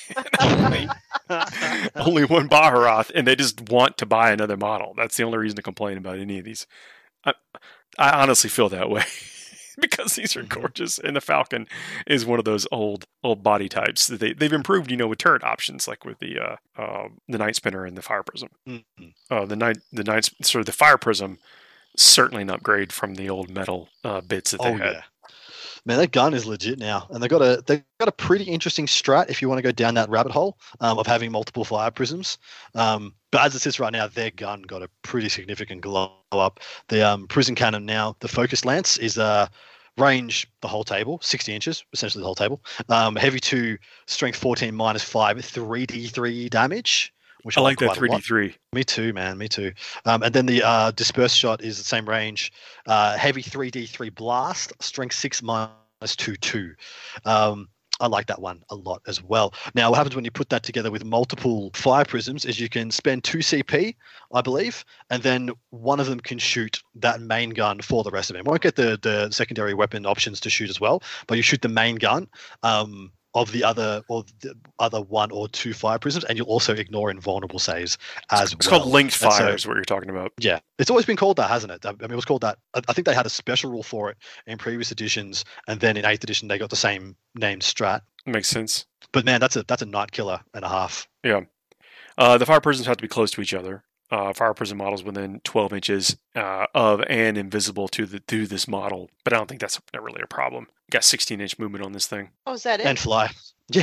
only, only one Baharoth, and they just want to buy another model. That's the only reason to complain about any of these. I, I honestly feel that way because these are gorgeous, and the Falcon is one of those old old body types that they they've improved, you know, with turret options like with the uh, uh the Night Spinner and the Fire Prism. Mm-hmm. Uh, the night the night sort of the Fire Prism, certainly an upgrade from the old metal uh, bits that they Oh had. yeah. Man, that gun is legit now, and they got a they got a pretty interesting strat if you want to go down that rabbit hole um, of having multiple fire prisms. Um, but as it sits right now, their gun got a pretty significant glow up. The um, prison cannon now, the focus lance is uh, range the whole table, sixty inches, essentially the whole table. Um, heavy two, strength fourteen, minus five, three d three damage. Which I like that quite a three d lot. three. Me too, man. Me too. Um, and then the uh, disperse shot is the same range. Uh, heavy three d three blast, strength six minus two two. Um, I like that one a lot as well. Now, what happens when you put that together with multiple fire prisms is you can spend two C P, I believe, and then one of them can shoot that main gun for the rest of it. You won't get the, the secondary weapon options to shoot as well, but you shoot the main gun. Um, of the other or the other one or two fire prisms, and you'll also ignore invulnerable saves as It's well. called linked And fire, so- is what you're talking about. Yeah, it's always been called that, hasn't it? I mean, it was called that. I I think they had a special rule for it in previous editions, and then in eighth edition they got the same named strat. Makes sense. But man, that's a that's a night killer and a half. Yeah. Uh, the fire prisms have to be close to each other. Uh, fire prism models within twelve inches uh, of and invisible to the to this model, but I don't think that's not really a problem. You got sixteen inch movement on this thing. Oh, is that it? And fly. Yeah.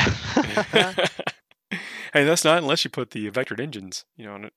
Hey, that's not unless you put the vectored engines, you know, on it.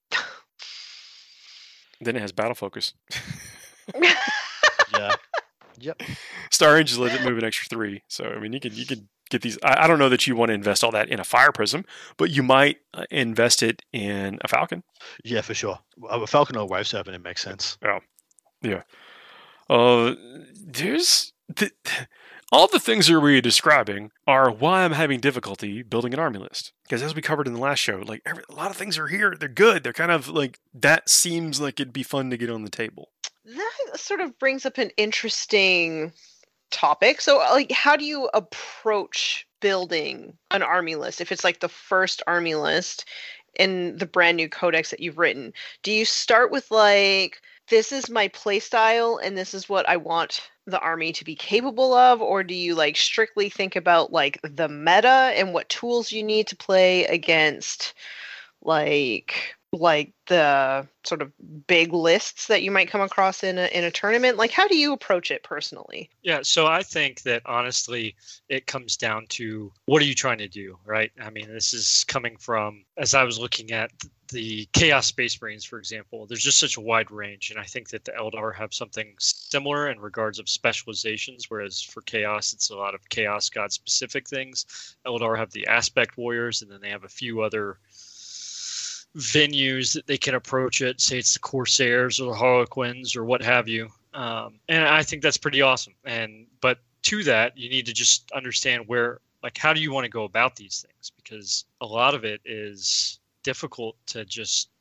Then it has battle focus. yeah. Yep. Star Engines let it move an extra three. So I mean, you could you could get these. I, I don't know that you want to invest all that in a fire prism, but you might uh, invest it in a Falcon. Yeah, for sure. A Falcon or a Wave Serpent, it makes sense. Yeah. Uh, there's the, all the that that we're describing are why I'm having difficulty building an army list. Because as we covered in the last show, like every, a lot of things are here. They're good. They're kind of like that seems like it'd be fun to get on the table. That sort of brings up an interesting topic. So, like, how do you approach building an army list if it's like the first army list in the brand new codex that you've written? Do you start with like, this is my playstyle and this is what I want the army to be capable of, or do you like strictly think about like the meta and what tools you need to play against like like the sort of big lists that you might come across in a in a tournament? Like, how do you approach it personally? Yeah, so I think that honestly, it comes down to what are you trying to do, right? I mean, this is coming from, as I was looking at the Chaos Space Marines, for example, there's just such a wide range. And I think that the Eldar have something similar in regards of specializations, whereas for Chaos, it's a lot of Chaos God specific things. Eldar have the Aspect Warriors, and then they have a few other venues that they can approach it. Say it's the Corsairs or the Harlequins or what have you. Um, and I think that's pretty awesome. And but to that, you need to just understand where, like, how do you want to go about these things? Because a lot of it is difficult to just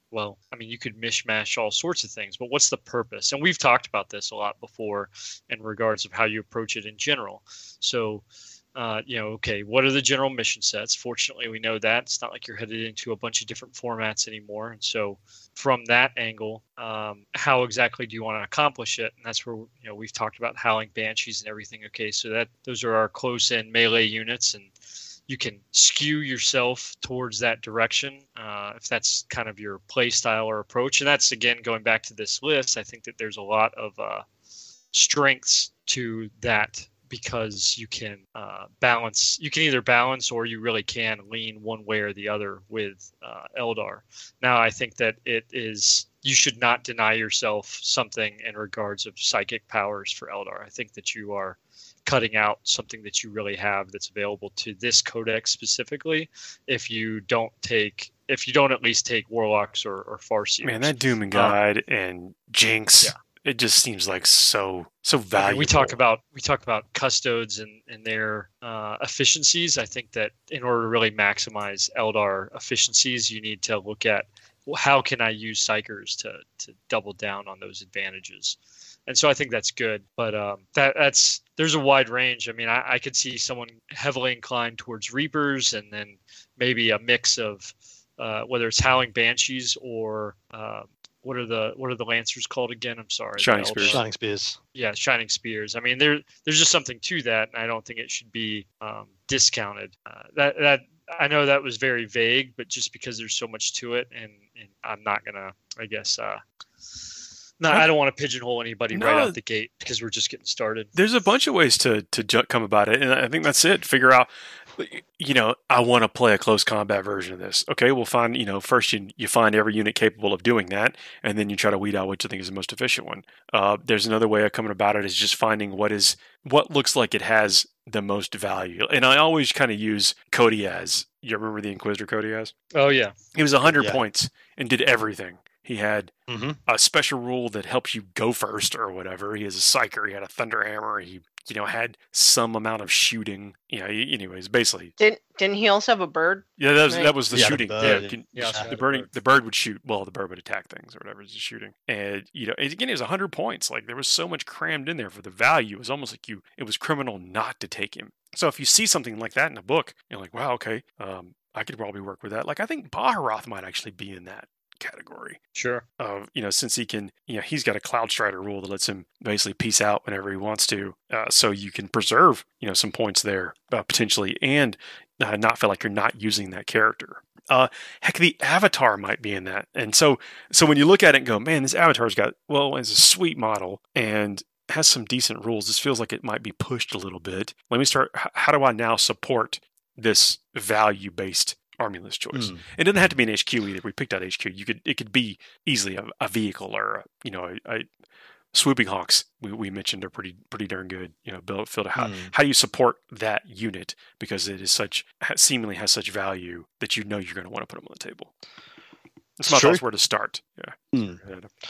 well, I mean, you could mishmash all sorts of things, but what's the purpose? And we've talked about this a lot before in regards of how you approach it in general. So, uh, you know, okay, what are the general mission sets? Fortunately, we know that. It's not like you're headed into a bunch of different formats anymore. And so from that angle, um, how exactly do you want to accomplish it? And that's where, you know, we've talked about Howling Banshees and everything. Okay, so that those are our close-in melee units, and you can skew yourself towards that direction uh, if that's kind of your play style or approach. And that's, again, going back to this list, I think that there's a lot of uh, strengths to that, because you can uh, balance, you can either balance or you really can lean one way or the other with uh, Eldar. Now, I think that it is, you should not deny yourself something in regards of psychic powers for Eldar. I think that you are cutting out something that you really have that's available to this codex specifically if you don't take, if you don't at least take Warlocks or, or Farseers. Man, that Doom and Guide um, and Jinx, yeah. It just seems like so so valuable. I mean, we talk about we talk about custodes and, and their uh, efficiencies. I think that in order to really maximize Eldar efficiencies, you need to look at, well, how can I use Psykers to to double down on those advantages. And so I think that's good. But um, that that's there's a wide range. I mean, I, I could see someone heavily inclined towards Reapers, and then maybe a mix of uh, whether it's Howling Banshees or uh, what are the what are the Lancers called again? I'm sorry. Shining The Spears. Eldar. Shining Spears. Yeah, Shining Spears. I mean, there there's just something to that, and I don't think it should be um, discounted. Uh, that that I know that was very vague, but just because there's so much to it, and, and I'm not gonna, I guess, uh, no, I don't want to pigeonhole anybody No. right out the gate because we're just getting started. There's a bunch of ways to to ju- come about it, and I think that's it. Figure out, you know, I want to play a close combat version of this. Okay, we'll find, you know, first you you find every unit capable of doing that, and then you try to weed out what you think is the most efficient one. Uh, there's another way of coming about it, is just finding what is what looks like it has the most value. And I always kind of use Kodiaz. You remember the Inquisitor Kodiaz? Oh yeah, He was one hundred Yeah. points and did everything. He had Mm-hmm. a special rule that helps you go first or whatever. He has a Psyker. He had a Thunder Hammer. He, you know, had some amount of shooting. You know, he- anyways, basically, Didn't didn't he also have a bird? yeah, that was Right. that was the Yeah, the shooting. bird, yeah, can- yeah, also the had a birding, bird. the bird would shoot. Well, the bird would attack things or whatever. It's the shooting, and you know, and again, it was a hundred points. Like there was so much crammed in there for the value. It was almost like you. It was criminal not to take him. So if you see something like that in a book, you're like, wow, okay, um, I could probably work with that. Like I think Baharoth might actually be in that category sure. of, you know, since he can, you know, he's got a Cloud Strider rule that lets him basically peace out whenever he wants to. Uh, so you can preserve, you know, some points there uh, potentially, and uh, not feel like you're not using that character. Uh, heck, the Avatar might be in that. And so, so when you look at it and go, man, this Avatar's got, well, it's a sweet model and has some decent rules. This feels like it might be pushed a little bit. Let me start. H- how do I now support this value-based army list choice? Mm. It doesn't have to be an H Q either. We picked out H Q. You could, it could be easily a, a vehicle or a, you know, a, a Swooping Hawks. We, we mentioned are pretty pretty darn good. You know, build filled. How Mm. how do you support that unit because it is such ha- seemingly has such value that you know you're going to want to put them on the table. That's my True. thoughts where to start. Yeah. Mm.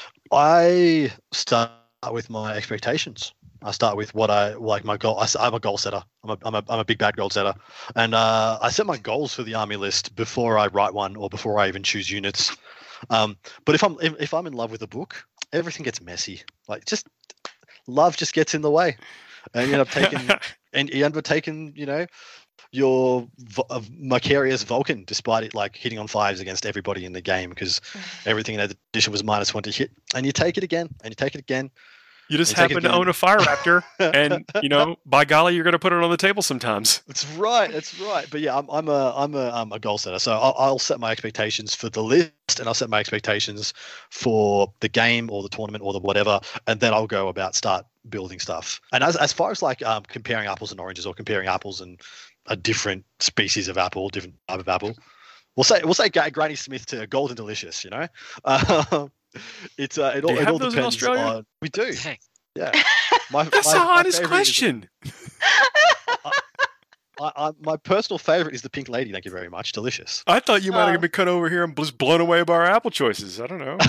I start with my expectations. I start with what I like my goal. I, am a goal setter. I'm a, I'm a, I'm a big bad goal setter. And uh, I set my goals for the army list before I write one or before I even choose units. Um, but if I'm if, if I'm in love with a book, everything gets messy. Like just love just gets in the way. And you end up taking and you end up taking, you know, your Vo- uh, Macarius Vulcan, despite it like hitting on fives against everybody in the game because everything in that edition was minus one to hit. And you take it again and you take it again. You just You take happen it to own a Fire Raptor, and you know, by golly, you're going to put it on the table sometimes. That's right. That's right. But yeah, I'm, I'm a I'm a I'm a goal setter. So I'll, I'll set my expectations for the list, and I'll set my expectations for the game or the tournament or the whatever, and then I'll go about start building stuff. And as as far as like um, comparing apples and oranges or comparing apples and a different species of apple, different type of apple, we'll say we'll say Gra- Granny Smith to Golden Delicious. You know, uh, it's uh, it all Do you it have all those in depends Australia? on we do. Dang. Yeah. My, That's my- a my honest favorite is- question. I, I, my personal favorite is the Pink Lady. Thank you very much. Delicious. I thought you might Oh. have been cut over here and just blown away by our apple choices. I don't know.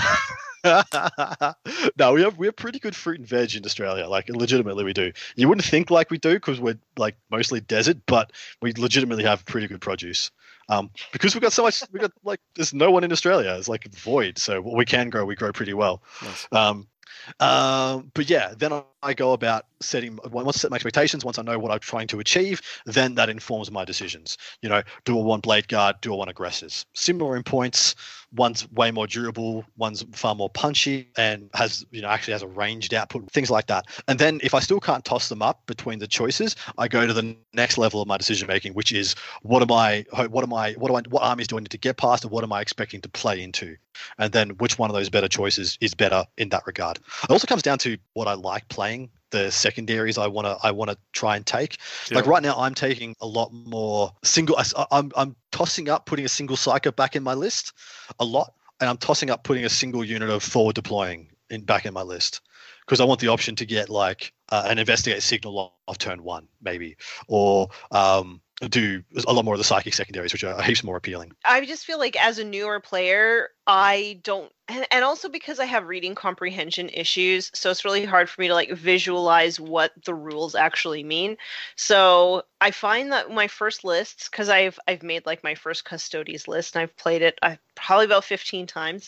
No, we have we have pretty good fruit and veg in Australia. Like legitimately, we do. You wouldn't think like we do because we're like mostly desert, but we legitimately have pretty good produce. Um, because we've got so much. We got like there's no one in Australia. It's like void. So what we can grow, we grow pretty well. Nice. Um, um, but yeah, then I, I go about setting once I set my expectations. Once I know what I'm trying to achieve, then that informs my decisions. You know, do I want blade guard? Do I want aggressors? Similar in points. One's way more durable. One's far more punchy and has you know actually has a ranged output. Things like that. And then if I still can't toss them up between the choices, I go to the next level of my decision making, which is what am I? What am I? What do I? What armies do I need to get past, and what am I expecting to play into? And then which one of those better choices is better in that regard. It also comes down to what I like playing, the secondaries I want to I want to try and take. Yeah. Like right now, I'm taking a lot more single. I- I'm I'm tossing up putting a single psyker back in my list a lot, and I'm tossing up putting a single unit of forward deploying in back in my list because I want the option to get like uh, an investigate signal off turn one maybe, or um, do a lot more of the psychic secondaries, which are heaps more appealing. I just feel like as a newer player, I don't, and, and also because I have reading comprehension issues, so it's really hard for me to like visualize what the rules actually mean. So I find that my first lists, because I've I've made like my first Custodes list, and I've played it uh, probably about fifteen times.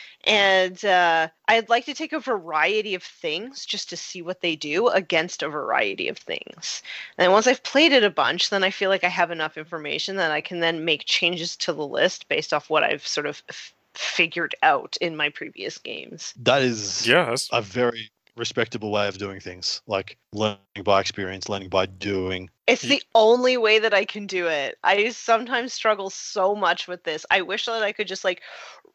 And uh, I'd like to take a variety of things just to see what they do against a variety of things. And once I've played it a bunch, then I feel like I have enough information that I can then make changes to the list based off what I've sort of f- figured out in my previous games. That is Yeah, that's, a very respectable way of doing things, like learning by experience, learning by doing. It's the only way that I can do it. I sometimes struggle so much with this. I wish that I could just like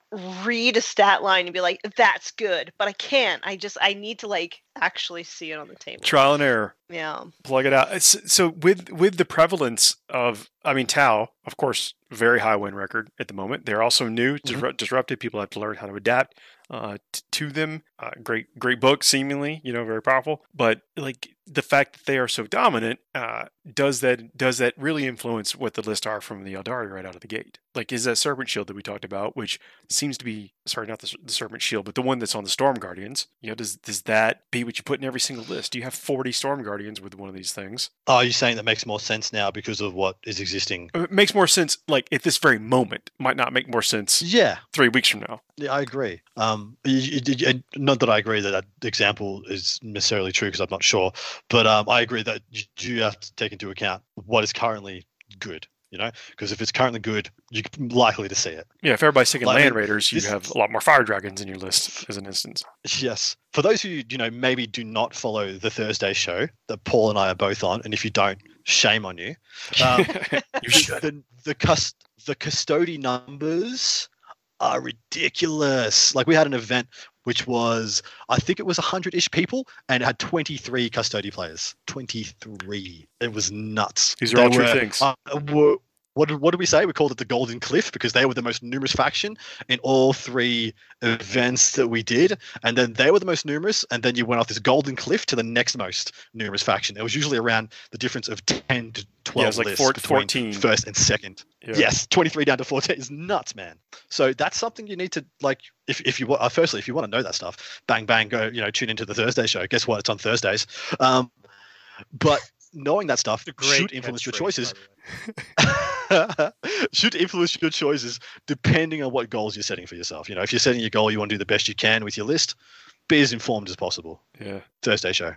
read a stat line and be like, that's good, but I can't. I just I need to like actually see it on the table. trial and error. Yeah. Plug it out. It's, so with with the prevalence of, I mean, Tau, of course, very high win record at the moment. They're also new, Mhm. disru- disrupted. People have to learn how to adapt uh, t- to them. Uh, great, great book, seemingly, you know, very powerful. But like the fact that they are so dominant, uh, does that does that really influence what the lists are from the Eldari right out of the gate? Like, is that Serpent Shield that we talked about, which seems to be, sorry, not the, the Serpent Shield, but the one that's on the Storm Guardians? You know, does does that be what you put in every single list? Do you have forty Storm Guardians with one of these things? Oh, you're saying that makes more sense now because of what is existing? It makes more sense, like at this very moment. Might not make more sense Yeah, three weeks from now. yeah, I agree. Um, y- y- y- not that I agree that that example is necessarily true because I'm not sure, but um, I agree that you do have to take into account what is currently good. You know, because if it's currently good, you're likely to see it. Yeah, if everybody's taking Like, I Land mean, Raiders, you this- have a lot more Fire Dragons in your list, as an instance. Yes. For those who, you know, maybe do not follow the Thursday show that Paul and I are both on, and if you don't, shame on you. Um, you should. the the cust the custody numbers are ridiculous. Like we had an event which was, I think it was a hundred-ish people, and it had twenty-three custody players. twenty-three. It was nuts. These are They all true were- things. uh, were- what did, what did we say? We called it the Golden Cliff because they were the most numerous faction in all three events that we did. And then they were the most numerous. And then you went off this Golden Cliff to the next most numerous faction. It was usually around the difference of ten to twelve Yeah, it's like lists four- between fourteen. first and second. Yeah. Yes, twenty-three down to fourteen is nuts, man. So that's something you need to like. If if you wa- uh, firstly, if you want to know that stuff, bang bang, go you know tune into the Thursday show. Guess what? It's on Thursdays. Um, but knowing that stuff Great should influence your catchphrase, choices. by the way. Should influence your choices depending on what goals you're setting for yourself. You know, if you're setting your goal, you want to do the best you can with your list. Be as informed as possible. Yeah. Thursday show.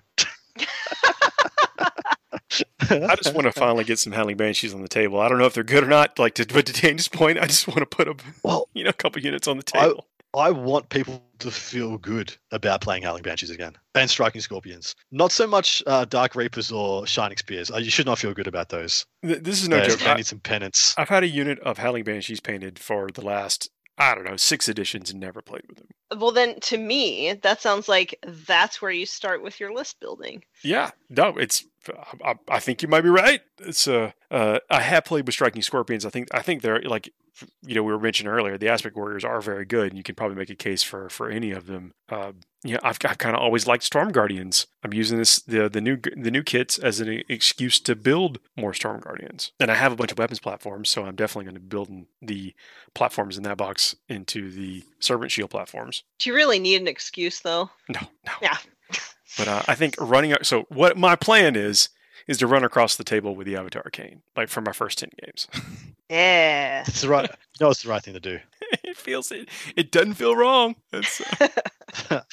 I just want to finally get some Howling Banshees on the table. I don't know if they're good or not. Like, to, but to Danny's point, I just want to put a, Well, you know, a couple units on the I- table. I want people to feel good about playing Howling Banshees again and Striking Scorpions. Not so much uh, Dark Reapers or Shining Spears. Uh, you should not feel good about those. Th- This is no They- joke. They I, need some penance. I've had a unit of Howling Banshees painted for the last, I don't know, six editions and never played with them. Well, then to me, that sounds like that's where you start with your list building. Yeah, no, it's I, I think you might be right. It's uh, uh, I have played with Striking Scorpions. I think I think they're like, you know, we were mentioning earlier, the Aspect Warriors are very good, and you can probably make a case for for any of them. Uh, you know, I've, I've kind of always liked Storm Guardians. I'm using this the the new the new kits as an excuse to build more Storm Guardians, and I have a bunch of weapons platforms, so I'm definitely going to be building the platforms in that box into the Servant Shield platforms. Do you really need an excuse, though? No, no. Yeah. But uh, I think running. So what my plan is is to run across the table with the Avatar Arcane, like for my first ten games. Yeah. It's the right. No, it's the right thing to do. It feels it. It doesn't feel wrong. It's, uh,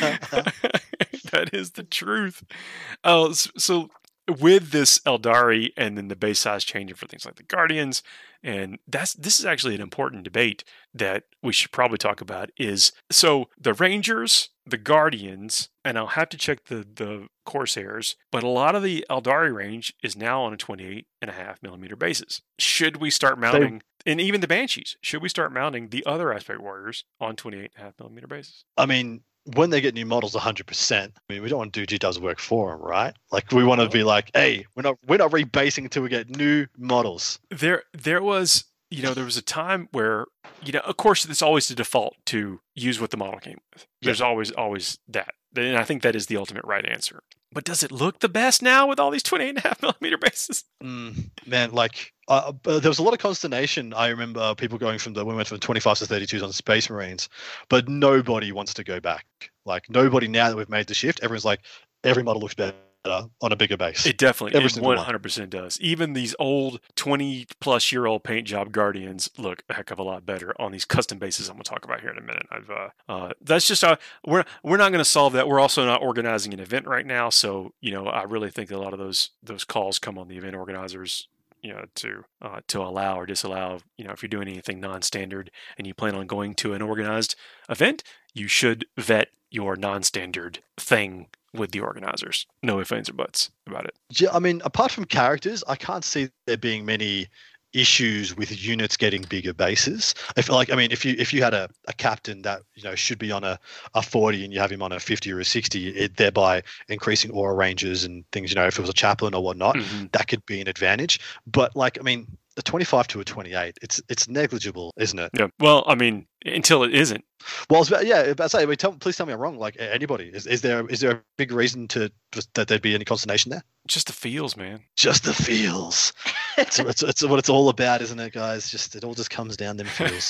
that is the truth. Oh, so, so with this Eldari and then the base size changing for things like the Guardians, and that's this is actually an important debate that we should probably talk about. Is so the Rangers, the Guardians, and I'll have to check the the Corsairs, but a lot of the Eldari range is now on a twenty-eight and a half millimeter bases. Should we start mounting, they, and even the Banshees, should we start mounting the other Aspect Warriors on twenty-eight and a half millimeter bases? I mean, when they get new models, one hundred percent. I mean, we don't want to do G does work for them, right? Like, we want to be like, hey, we're not we're not rebasing until we get new models. There, there was, you know, there was a time where, you know, of course, it's always the default to use what the model came with. There's yeah. always, always that. And I think that is the ultimate right answer. But does it look the best now with all these twenty-eight and a half millimeter bases? Mm, man, like, uh, there was a lot of consternation. I remember people going from the, we went from twenty-fives to thirty-twos on Space Marines, but nobody wants to go back. Like, nobody, now that we've made the shift, everyone's like, every model looks better on a bigger base. It definitely, Every it one hundred percent one. Does. Even these old twenty plus year old paint job Guardians look a heck of a lot better on these custom bases I'm going to talk about here in a minute. I've uh, uh that's just uh we're we're not going to solve that. We're also not organizing an event right now, so you know I really think that a lot of those those calls come on the event organizers, you know, to uh, to allow or disallow. You know, if you're doing anything non-standard and you plan on going to an organized event, you should vet your non-standard thing with the organizers. No ifs, ands, or buts about it. Yeah, I mean, apart from characters, I can't see there being many issues with units getting bigger bases. I feel like, I mean, if you if you had a, a captain that, you know, should be on a, a forty and you have him on a fifty or a sixty, it thereby increasing aura ranges and things, you know, if it was a chaplain or whatnot, mm-hmm. that could be an advantage. But like, I mean, a twenty-five to a twenty-eight, it's it's negligible, isn't it? Yeah. Well, I mean, until it isn't. Well, I was about, yeah, about to say, I mean, tell, please tell me I'm wrong. Like, anybody, is is there is there a big reason to that there'd be any consternation there? Just the feels, man. Just the feels. it's, it's, it's what it's all about, isn't it, guys? Just it all just comes down them feels.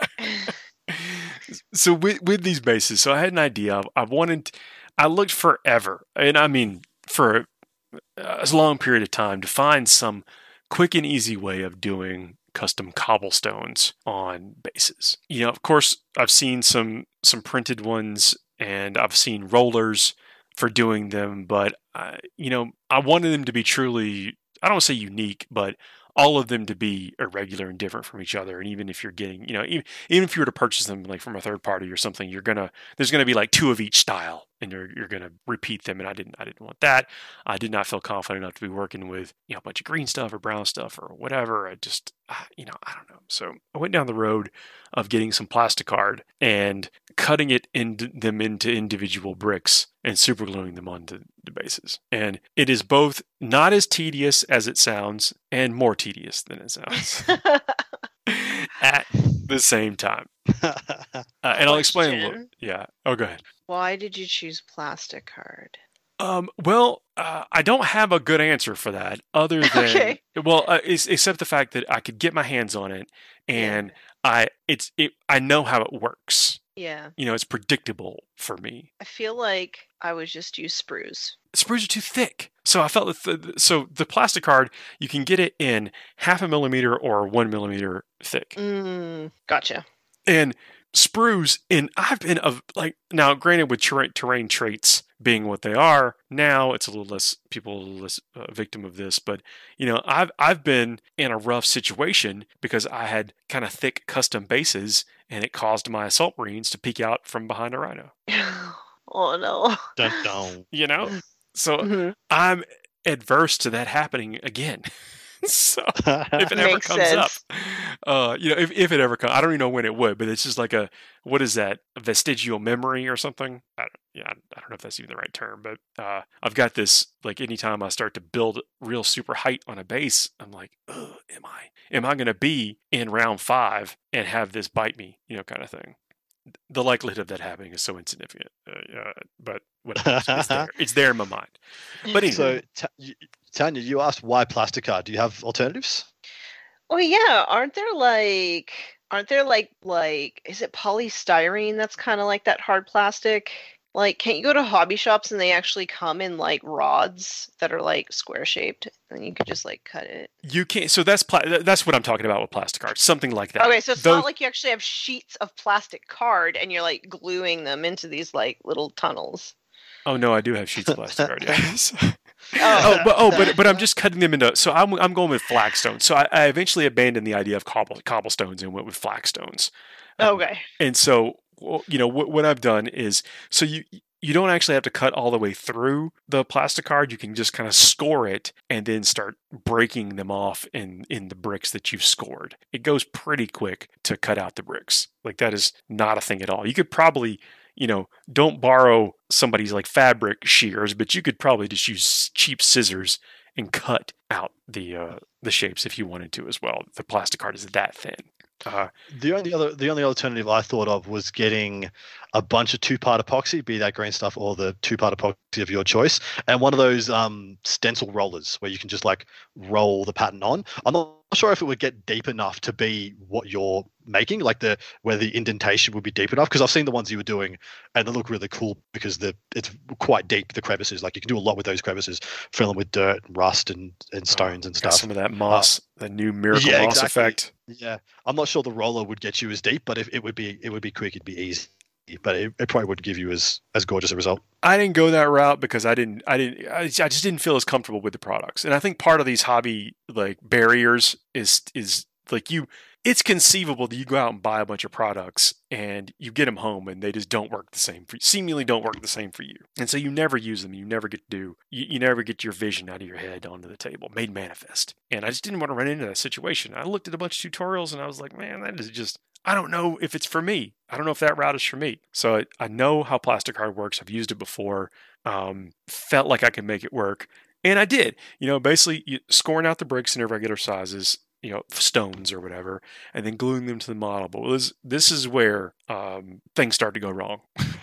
So with with these bases, so I had an idea. I wanted, I looked forever, and I mean for a long period of time to find some quick and easy way of doing custom cobblestones on bases. You know, of course, I've seen some some printed ones, and I've seen rollers for doing them, but uh, you know, I wanted them to be truly, I don't want to say unique, but all of them to be irregular and different from each other. And even if you're getting, you know, even, even if you were to purchase them like from a third party or something, you're gonna there's gonna be like two of each style, and you're you're gonna repeat them. And I didn't I didn't want that. I did not feel confident enough to be working with, you know, a bunch of green stuff or brown stuff or whatever. I just, you know, I don't know. So I went down the road of getting some plasticard and cutting it into them into individual bricks and super gluing them onto the bases. And it is both not as tedious as it sounds and more tedious than it sounds at the same time. Uh, and I'll explain a little. Yeah. Oh, go ahead. Why did you choose plasticard? Um, well, uh, I don't have a good answer for that other than, okay. well, uh, except the fact that I could get my hands on it and yeah. I, it's, it, I know how it works. Yeah. You know, it's predictable for me. I feel like I would just use sprues. Sprues are too thick. So I felt that, the, so the plasticard, you can get it in half a millimeter or one millimeter thick. Mm, gotcha. And sprues, and I've been of like, now granted with terrain, terrain traits being what they are, now it's a little less, people are a little less uh, victim of this, but you know, I've, I've been in a rough situation because I had kind of thick custom bases and it caused my assault marines to peek out from behind a rhino. Oh no. Dun, dun. You know? So mm-hmm. I'm adverse to that happening again. So if it ever Makes comes sense. up, uh, you know, if, if it ever comes, I don't even know when it would, but it's just like a, what is that? A vestigial memory or something? I don't, yeah, I don't know if that's even the right term, but uh, I've got this, like anytime I start to build real super height on a base, I'm like, Ugh, am I, am I going to be in round five and have this bite me, you know, kind of thing. The likelihood of that happening is so insignificant, uh, uh, but whatever, it's, it's there. It's there in my mind. But anyway. So, Ta- you- Tanya, you asked why Plasticard. Do you have alternatives? Oh yeah, aren't there like aren't there like like is it polystyrene that's kind of like that hard plastic? Like, can't you go to hobby shops and they actually come in like rods that are like square shaped, and you could just like cut it? You can't. So that's pla- that's what I'm talking about with Plasticard, something like that. Okay, so it's Those- not like you actually have sheets of plastic card and you're like gluing them into these like little tunnels. Oh no, I do have sheets of Plasticard. Yes. Oh, oh, but oh, but but I'm just cutting them into. So I'm I'm going with flagstones. So I, I eventually abandoned the idea of cobble, cobblestones and went with flagstones. Um, Okay. And so well, you know what what I've done is so you. You don't actually have to cut all the way through the Plasticard. You can just kind of score it and then start breaking them off in, in the bricks that you've scored. It goes pretty quick to cut out the bricks. Like that is not a thing at all. You could probably, you know, don't borrow somebody's like fabric shears, but you could probably just use cheap scissors and cut out the uh, the shapes if you wanted to as well. The Plasticard is that thin. Uh, The only other the only alternative I thought of was getting a bunch of two-part epoxy, be that green stuff or the two-part epoxy of your choice, and one of those um, stencil rollers where you can just like roll the pattern on. I'm not sure if it would get deep enough to be what you're making, like the where the indentation would be deep enough. Because I've seen the ones you were doing, and they look really cool because the it's quite deep. The crevices, like you can do a lot with those crevices, fill them with dirt, and rust, and and stones and got stuff. some of that moss, uh, the new miracle yeah, moss exactly. effect. Yeah, I'm not sure the roller would get you as deep, but if it would be, it would be quick. It'd be easy, but it, it probably wouldn't give you as as gorgeous a result. I didn't go that route because I didn't, I didn't, I just didn't feel as comfortable with the products. And I think part of these hobby like barriers is is like you. It's conceivable that you go out and buy a bunch of products and you get them home and they just don't work the same for you, seemingly don't work the same for you. And so you never use them. You never get to do, you, you never get your vision out of your head onto the table, made manifest. And I just didn't want to run into that situation. I looked at a bunch of tutorials and I was like, man, that is just, I don't know if it's for me. I don't know if that route is for me. So I, I know how Plasticard works. I've used it before. Um, felt like I could make it work. And I did. You know, basically you, scoring out the bricks in irregular sizes, you know, stones or whatever, and then gluing them to the model. But this, this is where um, things start to go wrong.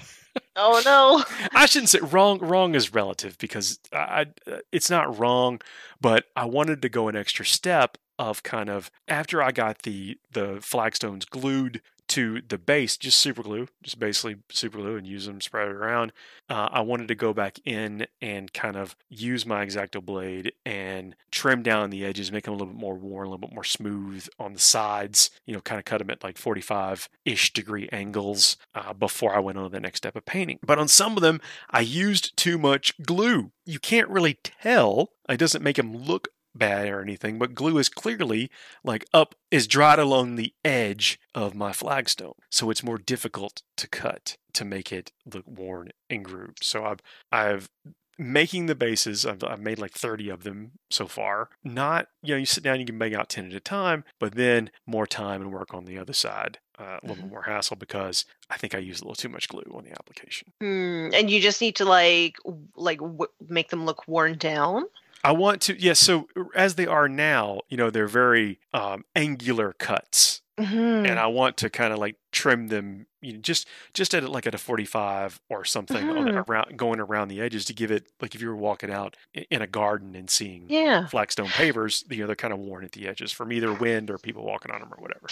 Oh no. I shouldn't say wrong. Wrong is relative because I, I, it's not wrong, but I wanted to go an extra step of kind of after I got the the flagstones glued to the base, just super glue, just basically super glue and use them, spread it around. Uh, I wanted to go back in and kind of use my X-Acto blade and trim down the edges, make them a little bit more worn, a little bit more smooth on the sides, you know, kind of cut them at like forty-five-ish degree angles uh, before I went on to the next step of painting. But on some of them, I used too much glue. You can't really tell. It doesn't make them look bad or anything, but glue is clearly like up is dried along the edge of my flagstone, so it's more difficult to cut to make it look worn and grooved. So I've I've making the bases. I've, I've made like thirty of them so far. Not, you know, you sit down, you can bang out ten at a time, but then more time and work on the other side. Uh, a little bit more hassle because I think I used a little too much glue on the application. Hmm. And you just need to like w- like w- make them look worn down. I want to, yes. So as they are now, you know, they're very um, angular cuts, Mm-hmm. and I want to kind of like trim them, you know, just just at like at a forty-five or something on the, Mhm. around going around the edges to give it like if you were walking out i- in a garden and seeing Yeah. flagstone pavers, you know, they're kind of worn at the edges from either wind or people walking on them or whatever.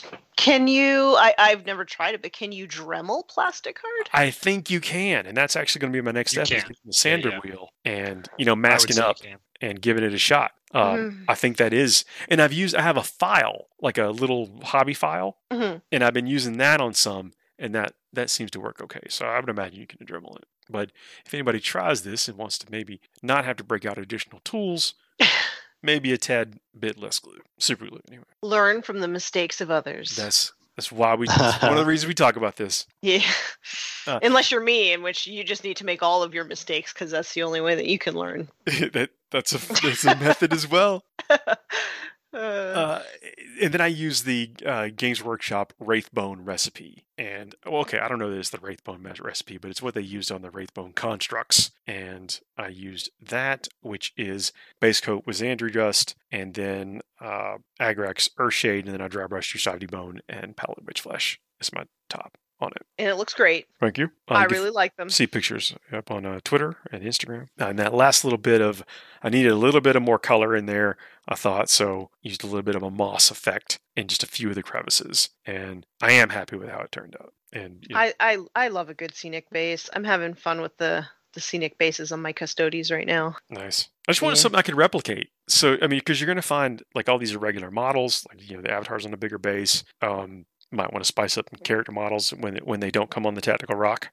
Can you? I I've never tried it, but can you Dremel Plasticard? I think you can, and that's actually going to be my next You step: is can. getting the sander yeah. wheel and you know I would masking say you up can. and giving it a shot. Um, Mhm. I think that is, and I've used, I have a file, like a little hobby file, Mhm. and I've been using that on some, and that that seems to work okay. So I would imagine you can Dremel it. But if anybody tries this and wants to maybe not have to break out additional tools, maybe a tad bit less glue, super glue anyway. Learn from the mistakes of others. That's that's why we. That's one of the reasons we talk about this. Yeah. Uh, Unless you're me, in which you just need to make all of your mistakes because that's the only way that you can learn. that That's a that's a method as well. Uh, Uh, and then I use the uh, Games Workshop Wraithbone recipe. And, well, okay, I don't know that it's the Wraithbone mes- recipe, but it's what they used on the Wraithbone constructs. And I used that, which is base coat with Xandri Dust, and then uh, Agrax Earthshade, and then I dry brush Trusivety Bone and Paladin Witch Flesh. That's my top on it. and it looks great. Thank you. Uh, I you can really like them. see pictures up on uh, Twitter and Instagram. Uh, and that last little bit of, I needed a little bit of more color in there, I thought, so used a little bit of a moss effect in just a few of the crevices. And I am happy with how it turned out. And you know, I, I I love a good scenic base. I'm having fun with the the scenic bases on my Custodes right now. nice. I just wanted Yeah. something I could replicate. So, I mean, because you're going to find like all these irregular models, like, you know, the avatars on a bigger base. Um, might want to spice up character models when when they don't come on the tactical rock.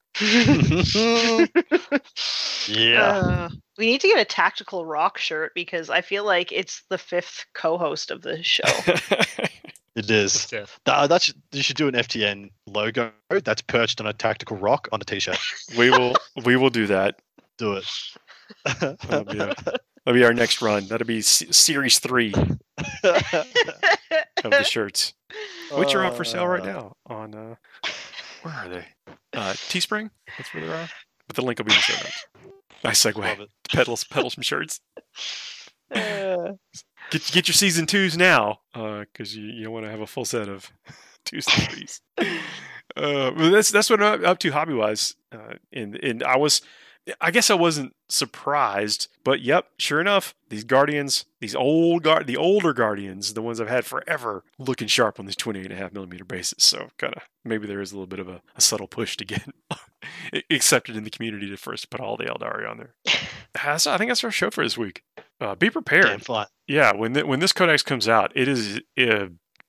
Yeah. Uh, we need to get a tactical rock shirt because I feel like it's the fifth co-host of the show. It is. Fifth. That, that's you should do an F T N logo that's perched on a tactical rock on a t-shirt. we will we will do that. Do it. That'll be, a, that'll be our next run. That'll be s- series three of the shirts, which are up for sale right now on uh, where are they? Uh, Teespring. That's where they're at. But the link will be in the show notes. Nice Love segue. it. Pedal pedal some shirts. Uh, Get get your season twos now, because you, you don't want to have a full set of twos and threes. Uh, but that's that's what I'm up to hobby wise. Uh, and and I was, I guess I wasn't surprised, but yep, sure enough, these Guardians, these old guard, the older Guardians, the ones I've had forever, looking sharp on these twenty-eight and a half millimeter bases. So kind of maybe there is a little bit of a, a subtle push to get accepted in the community to first put all the Eldari on there. That's, I think that's our show for this week. Uh, be prepared. Damn fine. Yeah, when the, when this codex comes out, it is. Uh,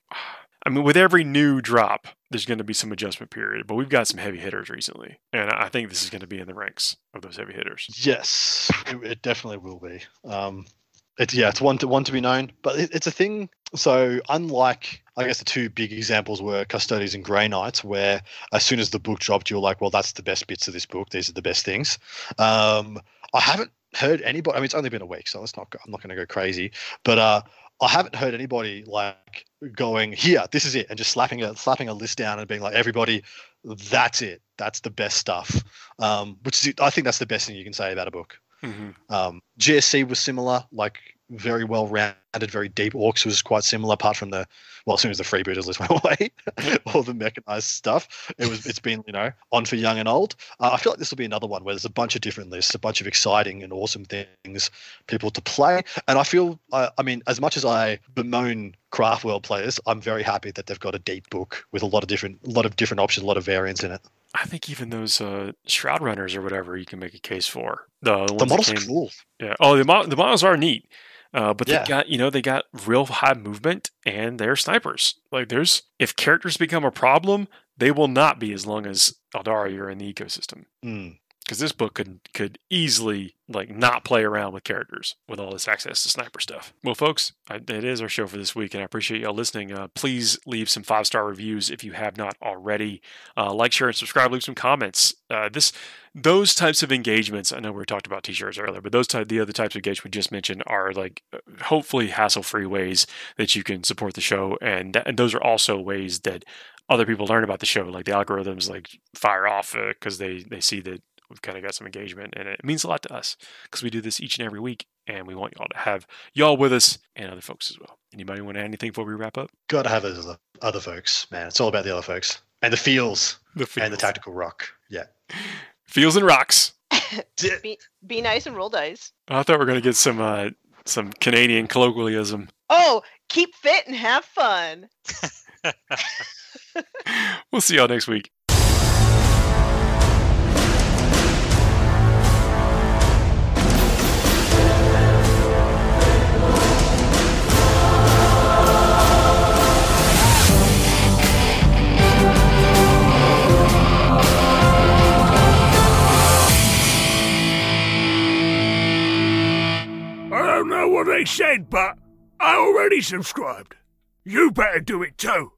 I mean, with every new drop, there's going to be some adjustment period, but we've got some heavy hitters recently, and I think this is going to be in the ranks of those heavy hitters. Yes, it, it definitely will be. Um, it's yeah, it's one to one to be known, but it, it's a thing. So unlike, I guess the two big examples were Custodes and Grey Knights, where as soon as the book dropped, you're like, well, that's the best bits of this book. These are the best things. Um, I haven't heard anybody. I mean, it's only been a week, so let's not. Go, I'm not going to go crazy, but uh, I haven't heard anybody like going here. This is it, and just slapping a slapping a list down and being like, everybody, that's it. That's the best stuff. Um, which is, I think that's the best thing you can say about a book. Mm-hmm. Um, G S C was similar, like very well rounded, very deep. Orcs was quite similar, apart from the well, as soon as the freebooters list went away, all the mechanized stuff. It was it's been you know on for young and old. Uh, I feel like this will be another one where there's a bunch of different lists, a bunch of exciting and awesome things, people to play. And I feel, uh, I mean, as much as I bemoan Craft World players, I'm very happy that they've got a deep book with a lot of different, a lot of different options, a lot of variants in it. I think even those uh, Shroud Runners or whatever you can make a case for. The, the, The ones that models are came- cool. Yeah. Oh, the mo- the models are neat, uh, but Yeah. they got you know they got real high movement and they're snipers. Like there's if characters become a problem, they will not be as long as Eldari are in the ecosystem. Mm. Because this book could could easily like not play around with characters with all this access to sniper stuff. Well, folks, I, it is our show for this week, and I appreciate y'all listening. Uh, please leave some five star reviews if you have not already. Uh, like, share, and subscribe. Leave some comments. Uh, this those types of engagements. I know we talked about t-shirts earlier, but those type the other types of engagements we just mentioned are like uh, hopefully hassle free ways that you can support the show, and and those are also ways that other people learn about the show. Like the algorithms like fire off because uh, they they see that we've kind of got some engagement, and it means a lot to us because we do this each and every week, and we want y'all to have y'all with us and other folks as well. Anybody want to add anything before we wrap up? Got to have those other, other folks, man. It's all about the other folks and the feels The and the tactical rock. Yeah. feels and rocks. be, be nice and roll dice. I thought we were going to get some uh, some Canadian colloquialism. Oh, keep fit and have fun. We'll see y'all next week. I don't know what they said, but I already subscribed. You better do it too.